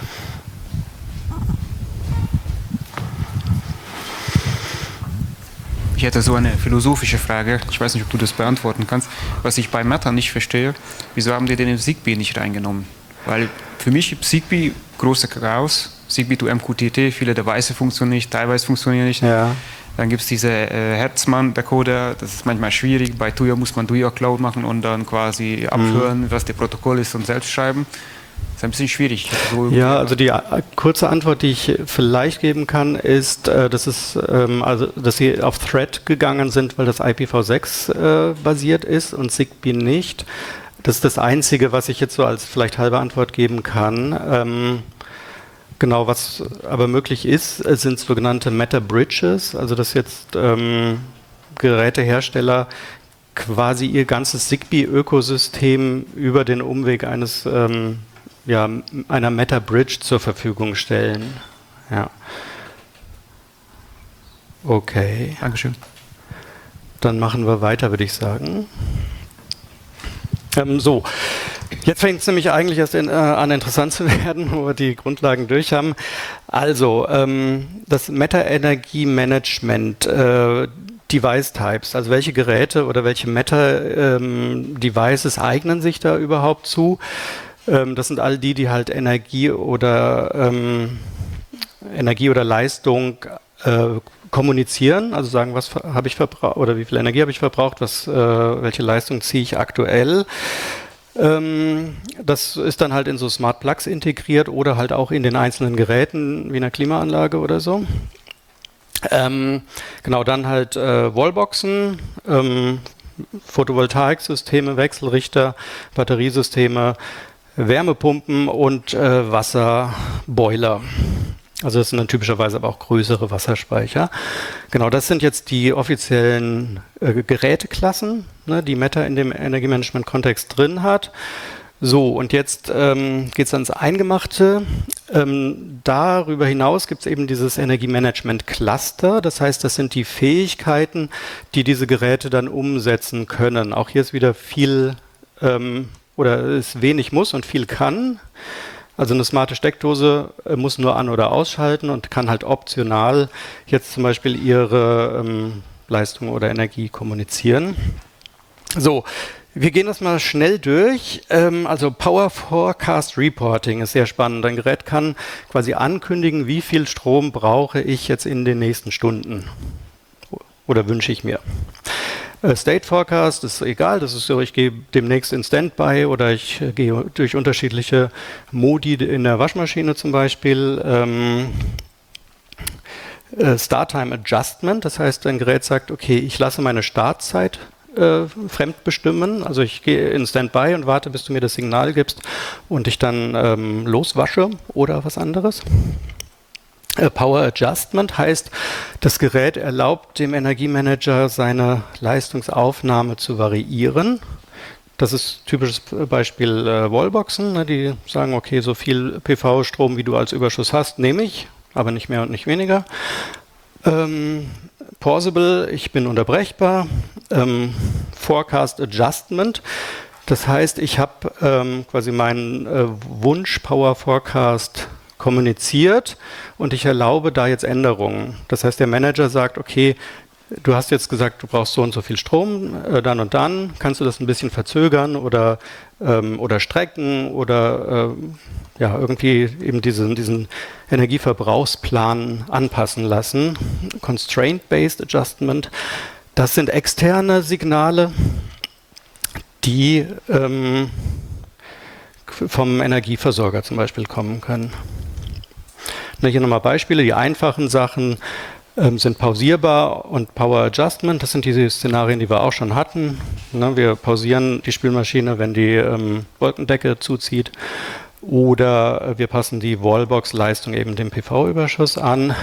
S4: Ich hätte so eine philosophische Frage, ich weiß nicht, ob du das beantworten kannst. Was ich bei Meta nicht verstehe, wieso haben die den Zigbee nicht reingenommen? Weil für mich Zigbee, großer Chaos, Zigbee to M Q T T, viele Devices funktionieren nicht, teilweise funktionieren nicht.
S1: Ja.
S4: Dann gibt es diese äh, Herzmann-Decoder, das ist manchmal schwierig. Bei Tuya muss man Tuya Cloud machen und dann quasi abhören, mhm. was der Protokoll ist und selbst schreiben. Das ist ein bisschen schwierig. So
S1: ja, also die äh, kurze Antwort, die ich vielleicht geben kann, ist, äh, dass, es, ähm, also, dass sie auf Thread gegangen sind, weil das I P v sechs äh, basiert ist und Zigbee nicht. Das ist das Einzige, was ich jetzt so als vielleicht halbe Antwort geben kann. Ähm, Genau, was aber möglich ist, sind sogenannte Meta-Bridges, also dass jetzt ähm, Gerätehersteller quasi ihr ganzes Zigbee-Ökosystem über den Umweg eines ähm, ja, einer Meta-Bridge zur Verfügung stellen. Ja. Okay.
S4: Dankeschön.
S1: Dann machen wir weiter, würde ich sagen. Ähm, so. Jetzt fängt es nämlich eigentlich erst in, äh, an interessant zu werden, wo wir die Grundlagen durch haben. Also, ähm, das Meta-Energie-Management, äh, Device-Types, also welche Geräte oder welche Meta-Devices ähm, eignen sich da überhaupt zu? Ähm, das sind all die, die halt Energie oder, ähm, Energie oder Leistung äh, kommunizieren, also sagen, was habe ich verbraucht oder wie viel Energie habe ich verbraucht, was, äh, welche Leistung ziehe ich aktuell. Ähm, das ist dann halt in so Smart Plugs integriert oder halt auch in den einzelnen Geräten wie einer Klimaanlage oder so. Ähm, genau, dann halt äh, Wallboxen, ähm, Photovoltaiksysteme, Wechselrichter, Batteriesysteme, Wärmepumpen und äh, Wasserboiler. Also das sind dann typischerweise aber auch größere Wasserspeicher. Genau, das sind jetzt die offiziellen äh, Geräteklassen, ne, die Meta in dem Energiemanagement-Kontext drin hat. So, und jetzt ähm, geht es ans Eingemachte. Ähm, darüber hinaus gibt es eben dieses Energiemanagement-Cluster. Das heißt, das sind die Fähigkeiten, die diese Geräte dann umsetzen können. Auch hier ist wieder viel ähm, oder ist wenig muss und viel kann. Also eine smarte Steckdose äh, muss nur an- oder ausschalten und kann halt optional jetzt zum Beispiel ihre ähm, Leistung oder Energie kommunizieren. So, wir gehen das mal schnell durch. Ähm, also Power Forecast Reporting ist sehr spannend. Ein Gerät kann quasi ankündigen, wie viel Strom brauche ich jetzt in den nächsten Stunden oder wünsche ich mir. State Forecast ist egal, das ist so, ich gehe demnächst in Standby oder ich äh, gehe durch unterschiedliche Modi in der Waschmaschine zum Beispiel. Ähm, äh, Start-Time Adjustment, das heißt, ein Gerät sagt, okay, ich lasse meine Startzeit äh, fremd bestimmen, also ich gehe in Standby und warte, bis du mir das Signal gibst und ich dann ähm, loswasche oder was anderes. Power Adjustment heißt, das Gerät erlaubt dem Energiemanager seine Leistungsaufnahme zu variieren. Das ist typisches Beispiel äh, Wallboxen, ne, die sagen, okay, so viel P V-Strom, wie du als Überschuss hast, nehme ich, aber nicht mehr und nicht weniger. Ähm, Pausable, ich bin unterbrechbar. Ähm, Forecast Adjustment, das heißt, ich habe ähm, quasi meinen äh, Wunsch Power Forecast kommuniziert und ich erlaube da jetzt Änderungen. Das heißt, der Manager sagt, okay, du hast jetzt gesagt, du brauchst so und so viel Strom, äh, dann und dann, kannst du das ein bisschen verzögern oder, ähm, oder strecken oder äh, ja, irgendwie eben diesen, diesen Energieverbrauchsplan anpassen lassen. Constraint-Based Adjustment. Das sind externe Signale, die ähm, vom Energieversorger zum Beispiel kommen können. Na, hier nochmal Beispiele. Die einfachen Sachen ähm, sind pausierbar und Power Adjustment. Das sind diese Szenarien, die wir auch schon hatten. Na, wir pausieren die Spülmaschine, wenn die ähm, Wolkendecke zuzieht. Oder wir passen die Wallbox-Leistung eben dem P V-Überschuss an.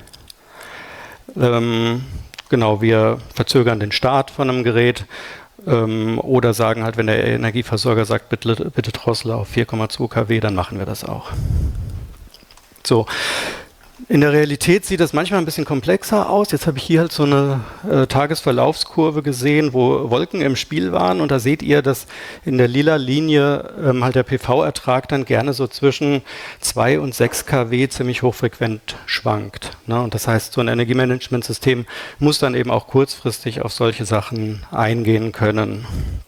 S1: Ähm, genau, wir verzögern den Start von einem Gerät ähm, oder sagen halt, wenn der Energieversorger sagt, bitte, bitte drossle auf vier Komma zwei Kilowatt, dann machen wir das auch. So. In der Realität sieht das manchmal ein bisschen komplexer aus. Jetzt habe ich hier halt so eine äh, Tagesverlaufskurve gesehen, wo Wolken im Spiel waren. Und da seht ihr, dass in der lila Linie ähm, halt der P V-Ertrag dann gerne so zwischen zwei und sechs Kilowatt ziemlich hochfrequent schwankt. Ne? Und das heißt, so ein Energiemanagementsystem muss dann eben auch kurzfristig auf solche Sachen eingehen können.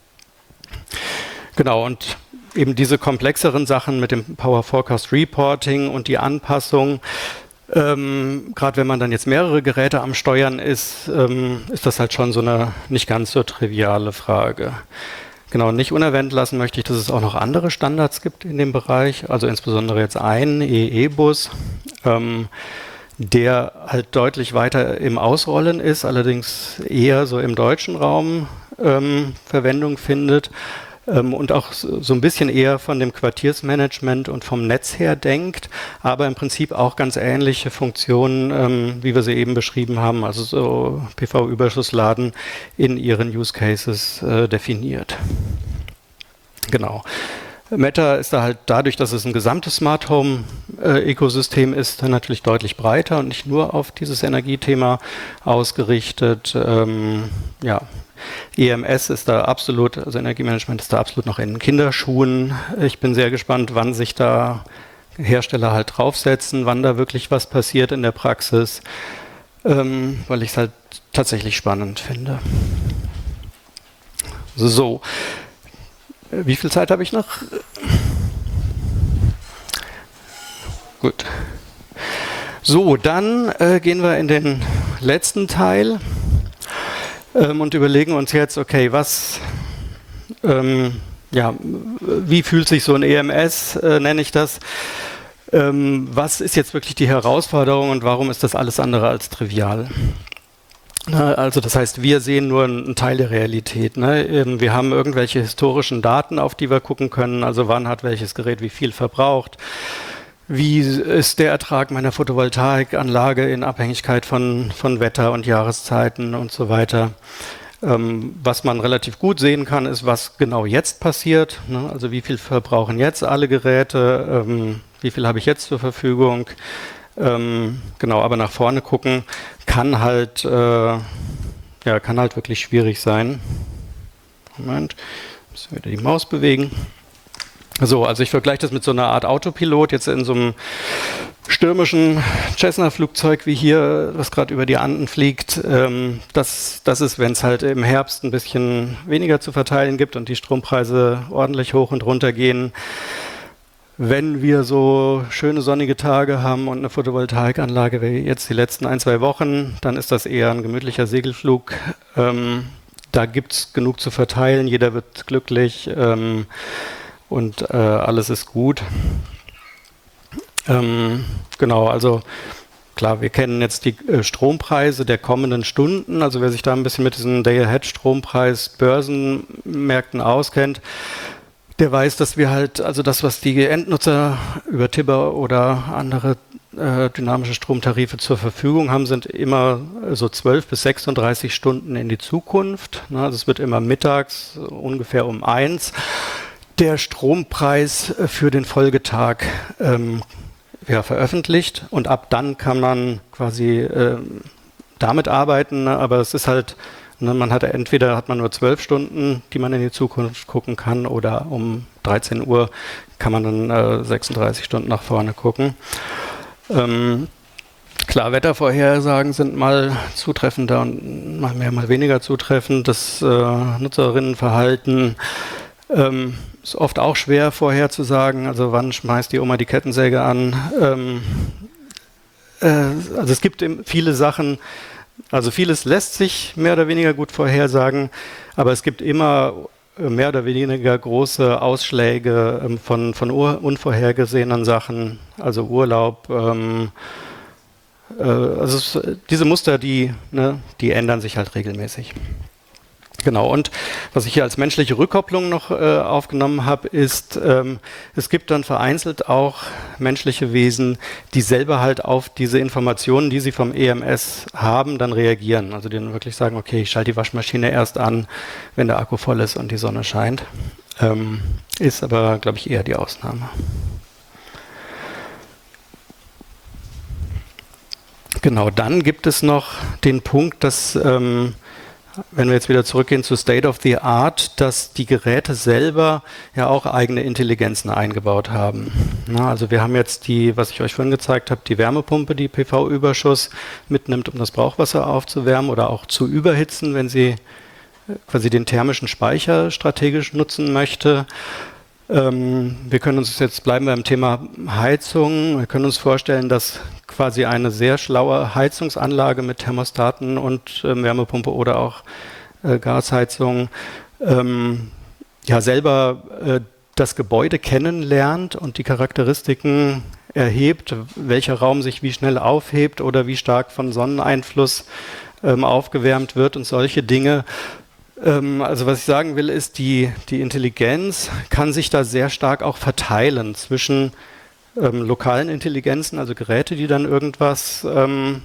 S1: Genau, und eben diese komplexeren Sachen mit dem Power Forecast Reporting und die Anpassung. Ähm, gerade wenn man dann jetzt mehrere Geräte am Steuern ist, ähm, ist das halt schon so eine nicht ganz so triviale Frage. Genau, nicht unerwähnt lassen möchte ich, dass es auch noch andere Standards gibt in dem Bereich, also insbesondere jetzt einen E E-Bus, ähm, der halt deutlich weiter im Ausrollen ist, allerdings eher so im deutschen Raum ähm, Verwendung findet. Und auch so ein bisschen eher von dem Quartiersmanagement und vom Netz her denkt, aber im Prinzip auch ganz ähnliche Funktionen, ähm, wie wir sie eben beschrieben haben, also so P V-Überschussladen in ihren Use Cases äh, definiert. Genau. Meta ist da halt dadurch, dass es ein gesamtes Smart Home äh, Ökosystem ist, dann natürlich deutlich breiter und nicht nur auf dieses Energiethema ausgerichtet. Ähm, ja. E M S ist da absolut, also Energiemanagement ist da absolut noch in Kinderschuhen. Ich bin sehr gespannt, wann sich da Hersteller halt draufsetzen, wann da wirklich was passiert in der Praxis, ähm, weil ich es halt tatsächlich spannend finde. So, wie viel Zeit habe ich noch? Gut. So, dann äh, gehen wir in den letzten Teil. Ähm, und überlegen uns jetzt, okay, was, ähm, ja, wie fühlt sich so ein E M S, äh, nenne ich das, ähm, was ist jetzt wirklich die Herausforderung und warum ist das alles andere als trivial? Na, also das heißt, wir sehen nur einen Teil der Realität. Ne? Ähm, wir haben irgendwelche historischen Daten, auf die wir gucken können, also wann hat welches Gerät wie viel verbraucht. Wie ist der Ertrag meiner Photovoltaikanlage in Abhängigkeit von, von Wetter und Jahreszeiten und so weiter? Ähm, was man relativ gut sehen kann, ist, was genau jetzt passiert. Ne? Also wie viel verbrauchen jetzt alle Geräte? Ähm, wie viel habe ich jetzt zur Verfügung? Ähm, genau, aber nach vorne gucken kann halt, äh, ja, kann halt wirklich schwierig sein. Moment, müssen wir wieder die Maus bewegen. So, also ich vergleiche das mit so einer Art Autopilot, jetzt in so einem stürmischen Cessna-Flugzeug wie hier, was gerade über die Anden fliegt. Ähm, das, das ist, wenn es halt im Herbst ein bisschen weniger zu verteilen gibt und die Strompreise ordentlich hoch und runter gehen. Wenn wir so schöne sonnige Tage haben und eine Photovoltaikanlage wie jetzt die letzten ein, zwei Wochen, dann ist das eher ein gemütlicher Segelflug. Ähm, da gibt es genug zu verteilen, jeder wird glücklich. Ähm, Und äh, alles ist gut. Ähm, genau, also klar, wir kennen jetzt die äh, Strompreise der kommenden Stunden. Also wer sich da ein bisschen mit diesen Day-Ahead-Strompreis-Börsenmärkten auskennt, der weiß, dass wir halt, also das, was die Endnutzer über Tibber oder andere äh, dynamische Stromtarife zur Verfügung haben, sind immer so zwölf bis sechsunddreißig Stunden in die Zukunft. Na, also es wird immer mittags, ungefähr um eins. Der Strompreis für den Folgetag ähm, ja, veröffentlicht und ab dann kann man quasi ähm, damit arbeiten, ne? Aber es ist halt, ne, man hat entweder hat man nur zwölf Stunden, die man in die Zukunft gucken kann, oder um dreizehn Uhr kann man dann äh, sechsunddreißig Stunden nach vorne gucken. Ähm, klar, Wettervorhersagen sind mal zutreffender und mal mehr, mal weniger zutreffend. Das äh, Nutzerinnenverhalten ähm, ist oft auch schwer vorherzusagen, also wann schmeißt die Oma die Kettensäge an. Ähm, äh, also es gibt viele Sachen, Also vieles lässt sich mehr oder weniger gut vorhersagen, aber es gibt immer mehr oder weniger große Ausschläge ähm, von, von unvorhergesehenen Sachen, also Urlaub. Ähm, äh, also es, diese Muster, die, ne, die ändern sich halt regelmäßig. Genau, und was ich hier als menschliche Rückkopplung noch äh, aufgenommen habe, ist, ähm, es gibt dann vereinzelt auch menschliche Wesen, die selber halt auf diese Informationen, die sie vom E M S haben, dann reagieren. Also die dann wirklich sagen, okay, ich schalte die Waschmaschine erst an, wenn der Akku voll ist und die Sonne scheint. Ähm, ist aber, glaube ich, eher die Ausnahme. Genau, dann gibt es noch den Punkt, dass ähm, wenn wir jetzt wieder zurückgehen zu State of the Art, dass die Geräte selber ja auch eigene Intelligenzen eingebaut haben. Na, also wir haben jetzt die, was ich euch vorhin gezeigt habe, die Wärmepumpe, die P V-Überschuss mitnimmt, um das Brauchwasser aufzuwärmen oder auch zu überhitzen, wenn sie quasi den thermischen Speicher strategisch nutzen möchte. Ähm, wir können uns jetzt, bleiben wir beim Thema Heizung, wir können uns vorstellen, dass quasi eine sehr schlaue Heizungsanlage mit Thermostaten und äh, Wärmepumpe oder auch äh, Gasheizung ähm, ja selber äh, das Gebäude kennenlernt und die Charakteristiken erhebt, welcher Raum sich wie schnell aufhebt oder wie stark von Sonneneinfluss ähm, aufgewärmt wird und solche Dinge. Also was ich sagen will, ist, die, die Intelligenz kann sich da sehr stark auch verteilen zwischen ähm, lokalen Intelligenzen, also Geräte, die dann irgendwas ähm,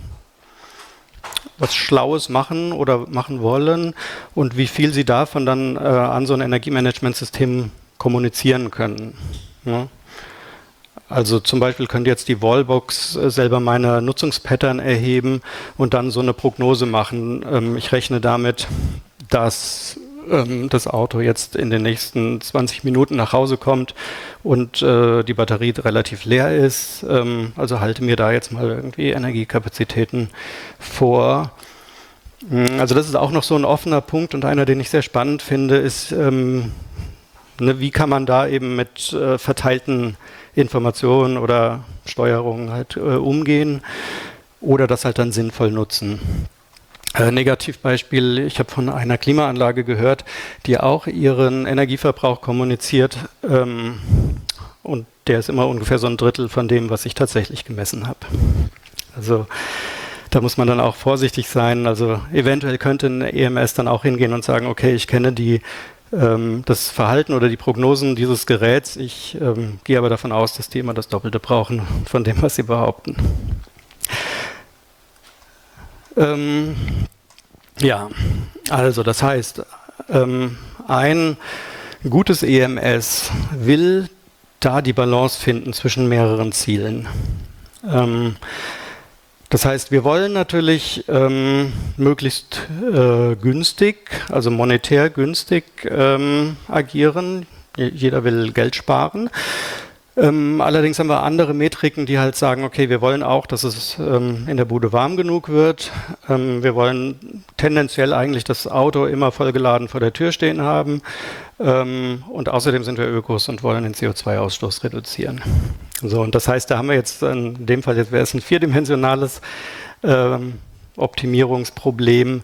S1: was Schlaues machen oder machen wollen und wie viel sie davon dann äh, an so ein Energiemanagementsystem kommunizieren können. Ja? Also zum Beispiel könnte jetzt die Wallbox äh, selber meine Nutzungspattern erheben und dann so eine Prognose machen. Ähm, ich rechne damit, dass ähm, das Auto jetzt in den nächsten zwanzig Minuten nach Hause kommt und äh, die Batterie relativ leer ist. Ähm, also halte mir da jetzt mal irgendwie Energiekapazitäten vor. Also das ist auch noch so ein offener Punkt und einer, den ich sehr spannend finde, ist, ähm, ne, wie kann man da eben mit äh, verteilten Informationen oder Steuerungen halt äh, umgehen oder das halt dann sinnvoll nutzen. Äh, Negativbeispiel, ich habe von einer Klimaanlage gehört, die auch ihren Energieverbrauch kommuniziert ähm, und der ist immer ungefähr so ein Drittel von dem, was ich tatsächlich gemessen habe. Also da muss man dann auch vorsichtig sein. Also eventuell könnte ein E M S dann auch hingehen und sagen, okay, ich kenne die, ähm, das Verhalten oder die Prognosen dieses Geräts, ich ähm, gehe aber davon aus, dass die immer das Doppelte brauchen von dem, was sie behaupten. Ähm, ja, also das heißt, ähm, ein gutes E M S will da die Balance finden zwischen mehreren Zielen. Ähm, das heißt, wir wollen natürlich ähm, möglichst äh, günstig, also monetär günstig ähm, agieren. Jeder will Geld sparen. Ähm, allerdings haben wir andere Metriken, die halt sagen, okay, wir wollen auch, dass es ähm, in der Bude warm genug wird. Ähm, wir wollen tendenziell eigentlich das Auto immer vollgeladen vor der Tür stehen haben. Ähm, und außerdem sind wir Ökos und wollen den C O zwei Ausstoß reduzieren. So, und das heißt, da haben wir jetzt, in dem Fall jetzt wäre es ein vierdimensionales ähm, Optimierungsproblem.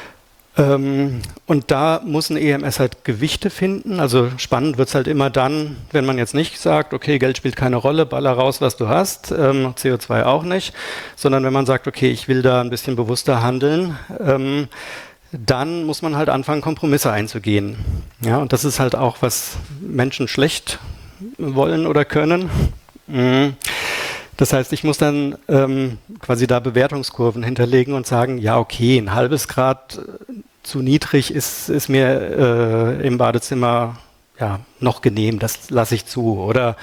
S1: Ähm, und da muss ein E M S halt Gewichte finden. Also spannend wird es halt immer dann, wenn man jetzt nicht sagt, okay, Geld spielt keine Rolle, baller raus, was du hast, ähm, C O zwei auch nicht, sondern wenn man sagt, okay, ich will da ein bisschen bewusster handeln, ähm, dann muss man halt anfangen, Kompromisse einzugehen. Ja, und das ist halt auch, was Menschen schlecht wollen oder können. Mhm. Das heißt, ich muss dann ähm, quasi da Bewertungskurven hinterlegen und sagen, ja okay, ein halbes Grad zu niedrig ist, ist mir äh, im Badezimmer ja, noch genehm, das lasse ich zu. Oder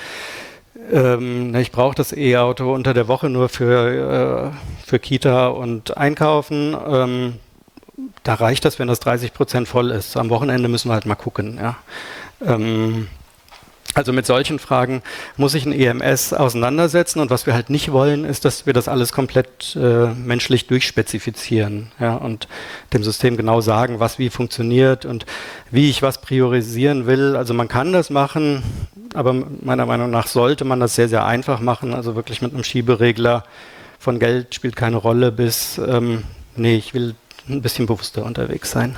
S1: ähm, ich brauche das E-Auto unter der Woche nur für, äh, für Kita und Einkaufen. Ähm, da reicht das, wenn das dreißig Prozent voll ist. Am Wochenende müssen wir halt mal gucken. Ja. Ähm, Also mit solchen Fragen muss sich ein E M S auseinandersetzen und was wir halt nicht wollen, ist, dass wir das alles komplett äh, menschlich durchspezifizieren, ja, und dem System genau sagen, was wie funktioniert und wie ich was priorisieren will. Also man kann das machen, aber meiner Meinung nach sollte man das sehr, sehr einfach machen, also wirklich mit einem Schieberegler von Geld spielt keine Rolle bis ähm, nee, ich will ein bisschen bewusster unterwegs sein.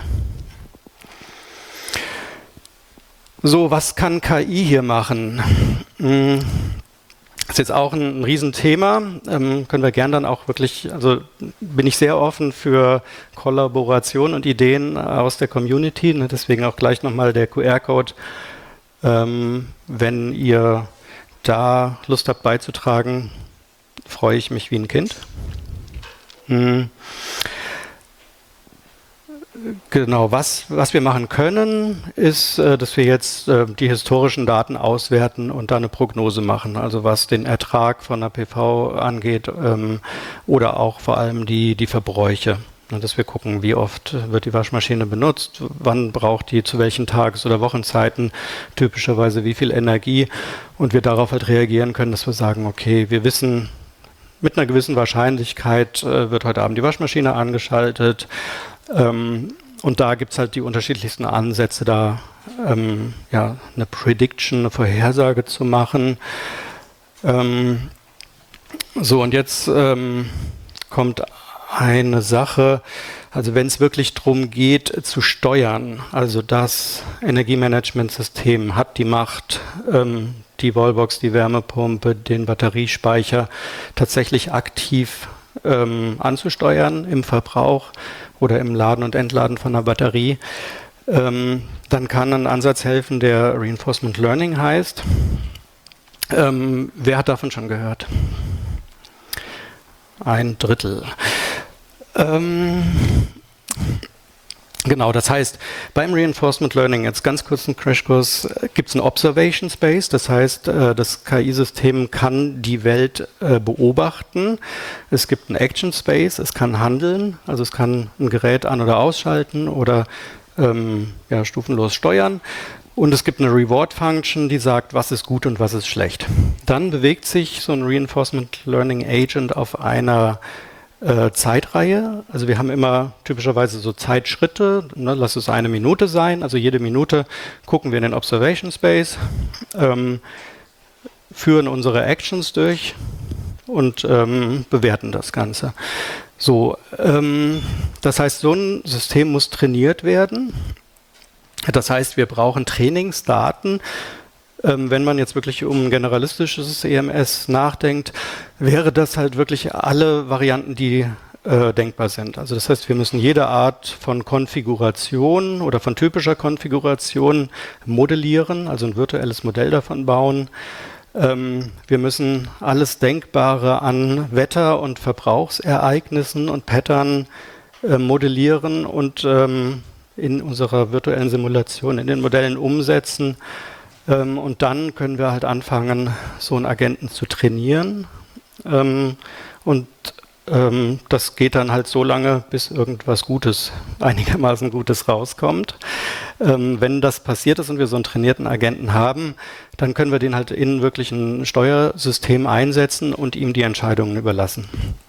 S1: So, was kann K I hier machen? Hm, ist jetzt auch ein, ein Riesenthema. Ähm, können wir gern dann auch wirklich, also bin ich sehr offen für Kollaboration und Ideen aus der Community. Ne, deswegen auch gleich nochmal der Q R-Code. Ähm, wenn ihr da Lust habt beizutragen, freue ich mich wie ein Kind. Hm. Genau, was, was wir machen können, ist, äh, dass wir jetzt äh, die historischen Daten auswerten und da eine Prognose machen, also was den Ertrag von einer P V angeht ähm, oder auch vor allem die, die Verbräuche. Und dass wir gucken, wie oft wird die Waschmaschine benutzt, wann braucht die zu welchen Tages- oder Wochenzeiten typischerweise wie viel Energie und wir darauf halt reagieren können, dass wir sagen, okay, wir wissen, mit einer gewissen Wahrscheinlichkeit äh, wird heute Abend die Waschmaschine angeschaltet. Ähm, und da gibt es halt die unterschiedlichsten Ansätze, da ähm, ja, eine Prediction, eine Vorhersage zu machen. Ähm, so, und jetzt ähm, kommt eine Sache, also wenn es wirklich darum geht, zu steuern, also das Energiemanagementsystem hat die Macht, ähm, die Wallbox, die Wärmepumpe, den Batteriespeicher tatsächlich aktiv ähm, anzusteuern im Verbrauch oder im Laden und Entladen von einer Batterie, ähm, dann kann ein Ansatz helfen, der Reinforcement Learning heißt. Ähm, wer hat davon schon gehört? Ein Drittel. Ähm, Genau, das heißt, beim Reinforcement Learning, jetzt ganz kurz einen Crashkurs, gibt es einen Observation Space, das heißt, das K I-System kann die Welt beobachten. Es gibt einen Action Space, es kann handeln, also es kann ein Gerät an- oder ausschalten oder ähm, ja, stufenlos steuern. Und es gibt eine Reward-Function, die sagt, was ist gut und was ist schlecht. Dann bewegt sich so ein Reinforcement Learning Agent auf einer Zeitreihe, also wir haben immer typischerweise so Zeitschritte, ne, lass es eine Minute sein, also jede Minute gucken wir in den Observation Space, ähm, führen unsere Actions durch und ähm, bewerten das Ganze. So, ähm, das heißt, so ein System muss trainiert werden. Das heißt, wir brauchen Trainingsdaten. Ähm, wenn man jetzt wirklich um ein generalistisches E M S nachdenkt, wäre das halt wirklich alle Varianten, die äh, denkbar sind. Also das heißt, wir müssen jede Art von Konfiguration oder von typischer Konfiguration modellieren, also ein virtuelles Modell davon bauen. Ähm, wir müssen alles Denkbare an Wetter- und Verbrauchsereignissen und Pattern äh, modellieren und ähm, in unserer virtuellen Simulation, in den Modellen umsetzen. Ähm, und dann können wir halt anfangen, so einen Agenten zu trainieren. Ähm, und ähm, das geht dann halt so lange, bis irgendwas Gutes, einigermaßen Gutes rauskommt. Ähm, wenn das passiert ist und wir so einen trainierten Agenten haben, dann können wir den halt in wirklich ein Steuersystem einsetzen und ihm die Entscheidungen überlassen.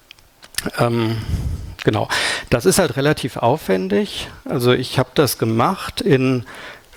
S1: Ähm, genau. Das ist halt relativ aufwendig. Also ich habe das gemacht in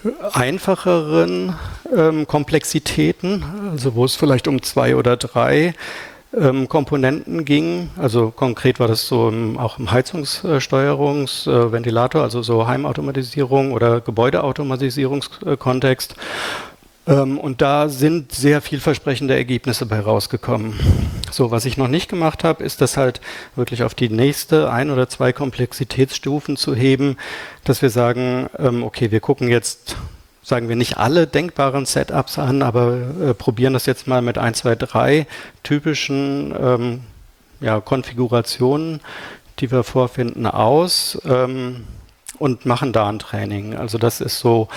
S1: einfacheren ähm, Komplexitäten, also wo es vielleicht um zwei oder drei ähm, Komponenten ging. Also konkret war das so im, auch im Heizungssteuerungs-, äh, Ventilator, also so Heimautomatisierung oder Gebäudeautomatisierungskontext. Ähm, und da sind sehr vielversprechende Ergebnisse bei rausgekommen. So, was ich noch nicht gemacht habe, ist das halt wirklich auf die nächste ein oder zwei Komplexitätsstufen zu heben, dass wir sagen, ähm, okay, wir gucken jetzt, sagen wir nicht alle denkbaren Setups an, aber äh, probieren das jetzt mal mit ein, zwei, drei typischen ähm, ja, Konfigurationen, die wir vorfinden, aus ähm, und machen da ein Training. Also das ist so,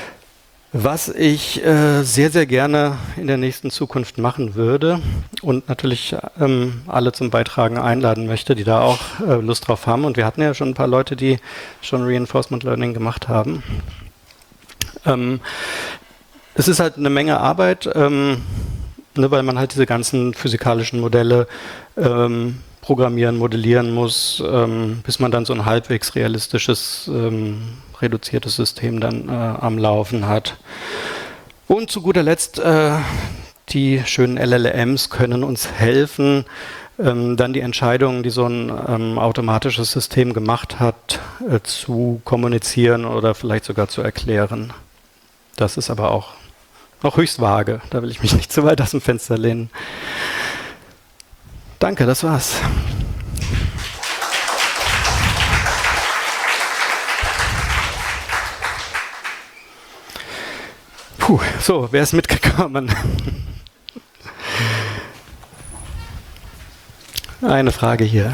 S1: was ich äh, sehr, sehr gerne in der nächsten Zukunft machen würde und natürlich ähm, alle zum Beitragen einladen möchte, die da auch äh, Lust drauf haben. Und wir hatten ja schon ein paar Leute, die schon Reinforcement Learning gemacht haben. Ähm, es ist halt eine Menge Arbeit, ähm, ne, weil man halt diese ganzen physikalischen Modelle ähm, programmieren, modellieren muss, ähm, bis man dann so ein halbwegs realistisches, ähm, reduziertes System dann äh, am Laufen hat. Und zu guter Letzt, äh, die schönen L L Ms können uns helfen, ähm, dann die Entscheidungen, die so ein ähm, automatisches System gemacht hat, äh, zu kommunizieren oder vielleicht sogar zu erklären. Das ist aber auch noch höchst vage. Da will ich mich nicht zu weit aus dem Fenster lehnen. Danke, das war's. Puh, so, wer ist mitgekommen? Eine Frage hier.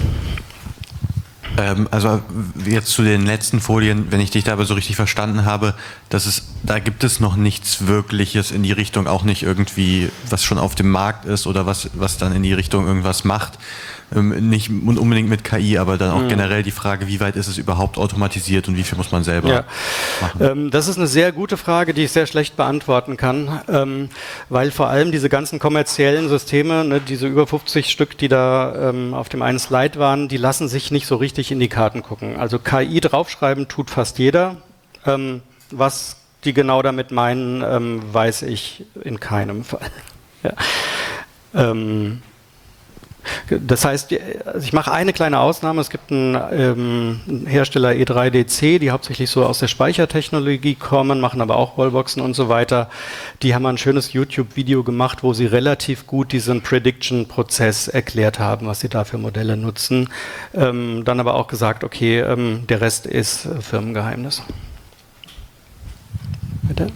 S5: Ähm, also jetzt zu den letzten Folien, wenn ich dich da aber so richtig verstanden habe, dass es, da gibt es noch nichts Wirkliches in die Richtung, auch nicht irgendwie, was schon auf dem Markt ist oder was, was dann in die Richtung irgendwas macht. Ähm, nicht unbedingt mit K I, aber dann auch mhm. generell die Frage, wie weit ist es überhaupt automatisiert und wie viel muss man selber
S1: ja.
S5: machen?
S1: Ähm, das ist eine sehr gute Frage, die ich sehr schlecht beantworten kann, ähm, weil vor allem diese ganzen kommerziellen Systeme, ne, diese über fünfzig Stück, die da ähm, auf dem einen Slide waren, die lassen sich nicht so richtig in die Karten gucken. Also K I draufschreiben tut fast jeder. Ähm, was die genau damit meinen, ähm, weiß ich in keinem Fall. ja. ähm, Das heißt, also ich mache eine kleine Ausnahme. Es gibt einen, ähm, einen Hersteller E drei D C, die hauptsächlich so aus der Speichertechnologie kommen, machen aber auch Wallboxen und so weiter. Die haben ein schönes YouTube-Video gemacht, wo sie relativ gut diesen Prediction-Prozess erklärt haben, was sie da für Modelle nutzen. Ähm, dann aber auch gesagt, okay, ähm, der Rest ist äh, Firmengeheimnis. Bitte?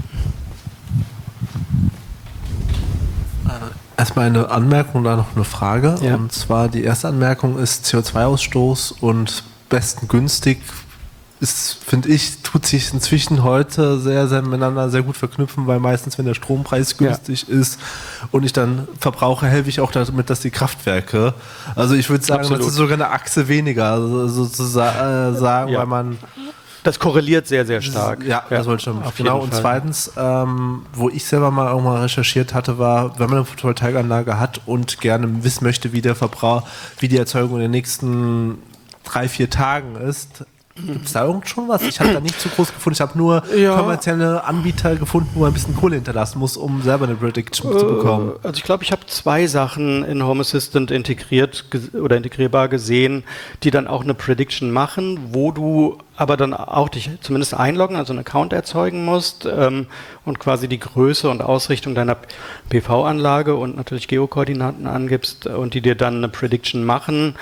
S6: Erstmal eine Anmerkung und dann noch eine Frage.
S1: Ja.
S6: Und zwar die erste Anmerkung ist C O zwei Ausstoß und besten günstig ist, finde ich, tut sich inzwischen heute sehr, sehr miteinander sehr gut verknüpfen, weil meistens, wenn der Strompreis günstig ja. ist und ich dann verbrauche, helfe ich auch damit, dass die Kraftwerke, also ich würde sagen,
S1: Absolut.
S6: das ist sogar eine Achse weniger, also sozusagen, äh, sagen,
S1: ja.
S6: weil man
S1: Das korreliert sehr, sehr stark.
S6: Ja,
S1: ja
S6: das wollte ich schon.
S1: auf
S6: Genau.
S1: jeden
S6: Und
S1: Fall.
S6: zweitens, ähm, wo ich selber mal auch mal recherchiert hatte, war, wenn man eine Photovoltaikanlage hat und gerne wissen möchte, wie der Verbrauch, wie die Erzeugung in den nächsten drei, vier Tagen ist, gibt es da irgend schon was? Ich habe da nicht zu groß gefunden. Ich habe nur
S1: Ja.
S6: kommerzielle Anbieter gefunden, wo man ein bisschen Kohle hinterlassen muss, um selber eine Prediction zu bekommen.
S1: Also ich glaube, ich habe zwei Sachen in Home Assistant integriert ges- oder integrierbar gesehen, die dann auch eine Prediction machen, wo du aber dann auch dich zumindest einloggen, also einen Account erzeugen musst ähm, und quasi die Größe und Ausrichtung deiner P V-Anlage und natürlich Geokoordinaten angibst und die dir dann eine Prediction machen.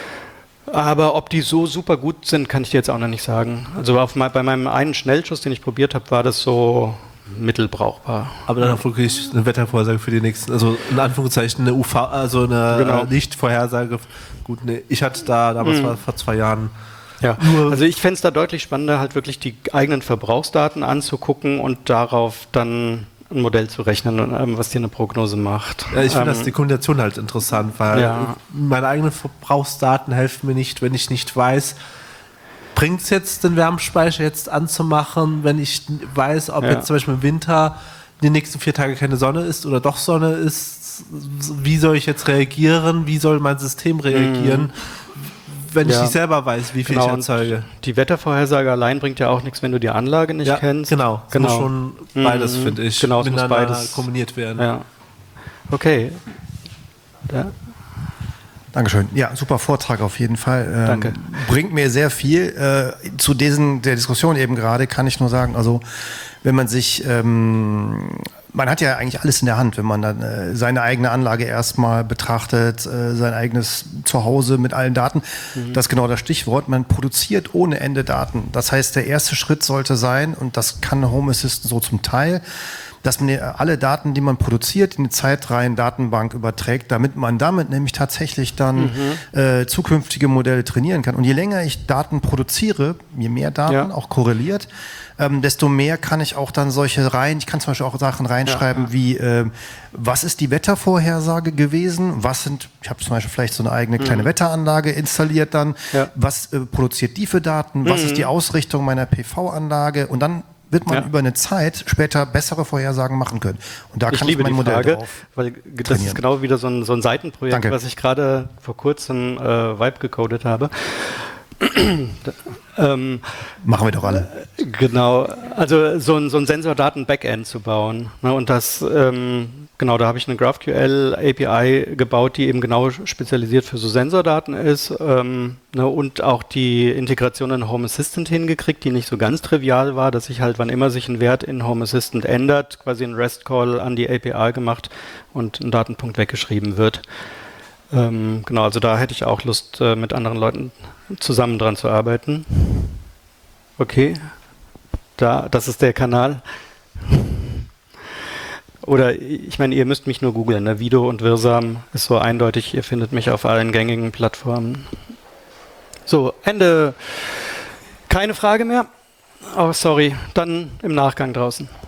S1: Aber ob die so super gut sind, kann ich dir jetzt auch noch nicht sagen. Also auf mein, bei meinem einen Schnellschuss, den ich probiert habe, war das so mittelbrauchbar.
S6: Aber dann auch wirklich eine Wettervorhersage für die nächsten, also in Anführungszeichen eine U V, also eine
S1: Genau.
S6: äh, Lichtvorhersage. Gut, ne, ich hatte da damals
S1: Mhm.
S6: war vor zwei Jahren.
S1: Ja,
S6: Nur-
S1: also ich fände es da deutlich spannender, halt wirklich die eigenen Verbrauchsdaten anzugucken und darauf dann ein Modell zu rechnen, ähm, was dir eine Prognose macht.
S6: Ja, ich finde
S1: ähm,
S6: das die Kombination halt interessant, weil
S1: Ja.
S6: meine eigenen Verbrauchsdaten helfen mir nicht, wenn ich nicht weiß, bringt es jetzt den Wärmespeicher jetzt anzumachen, wenn ich weiß, ob
S1: Ja.
S6: jetzt zum Beispiel im Winter die nächsten vier Tage keine Sonne ist oder doch Sonne ist. Wie soll ich jetzt reagieren? Wie soll mein System reagieren? Wenn ich
S1: Ja.
S6: nicht selber weiß, wie viel
S1: Genau,
S6: ich
S1: und
S6: erzeuge.
S1: die Wettervorhersage allein bringt ja auch nichts, wenn du die Anlage nicht
S6: Ja,
S1: kennst.
S6: genau. Es
S1: genau.
S6: muss schon beides,
S1: Mhm.
S6: finde ich,
S1: Genau, es muss
S6: miteinander
S1: beides
S6: kombiniert werden.
S1: Ja. Okay. Ja.
S7: Dankeschön. Ja, super Vortrag auf jeden Fall. Ähm,
S1: Danke.
S7: Bringt mir sehr viel. Äh, zu diesen, der Diskussion eben gerade kann ich nur sagen, also wenn man sich, ähm, man hat ja eigentlich alles in der Hand, wenn man dann äh, seine eigene Anlage erstmal betrachtet, äh, sein eigenes Zuhause mit allen Daten. Mhm. Das ist genau das Stichwort. Man produziert ohne Ende Daten. Das heißt, der erste Schritt sollte sein, und das kann Home Assistant so zum Teil, dass man alle Daten, die man produziert, in die Zeitreihen-Datenbank überträgt, damit man damit nämlich tatsächlich dann mhm. äh, zukünftige Modelle trainieren kann. Und je länger ich Daten produziere, je mehr Daten, ja. auch korreliert, ähm, desto mehr kann ich auch dann solche Reihen, ich kann zum Beispiel auch Sachen reinschreiben, ja, ja. wie, äh, was ist die Wettervorhersage gewesen, was sind, ich habe zum Beispiel vielleicht so eine eigene kleine mhm. Wetteranlage installiert dann, ja. was äh, produziert die für Daten, was mhm. ist die Ausrichtung meiner P V-Anlage, und dann wird man ja. über eine Zeit später bessere Vorhersagen machen können. Und da
S1: ich
S7: kann
S1: liebe
S7: ich mein
S1: die
S7: Modell
S1: Frage,
S7: drauf
S1: weil das
S7: trainieren.
S1: ist genau wieder so ein, so ein Seitenprojekt,
S7: Danke.
S1: was ich gerade vor kurzem äh, Vibe gecodet habe. ähm,
S7: Machen wir doch alle.
S1: Genau, also so ein, so ein Sensordaten-Backend zu bauen. Ne, und das, ähm, genau, da habe ich eine GraphQL-A P I gebaut, die eben genau spezialisiert für so Sensordaten ist, ähm, ne, und auch die Integration in Home Assistant hingekriegt, die nicht so ganz trivial war, dass ich halt, wann immer sich ein Wert in Home Assistant ändert, quasi einen REST-Call an die A P I gemacht und ein Datenpunkt weggeschrieben wird. Ähm, genau, also da hätte ich auch Lust, äh, mit anderen Leuten zusammen dran zu arbeiten. Okay, da, das ist der Kanal. Oder ich meine, ihr müsst mich nur googeln. Ne? Vido und Wirsam ist so eindeutig. Ihr findet mich auf allen gängigen Plattformen. So, Ende. Keine Frage mehr? Oh, sorry. Dann im Nachgang draußen.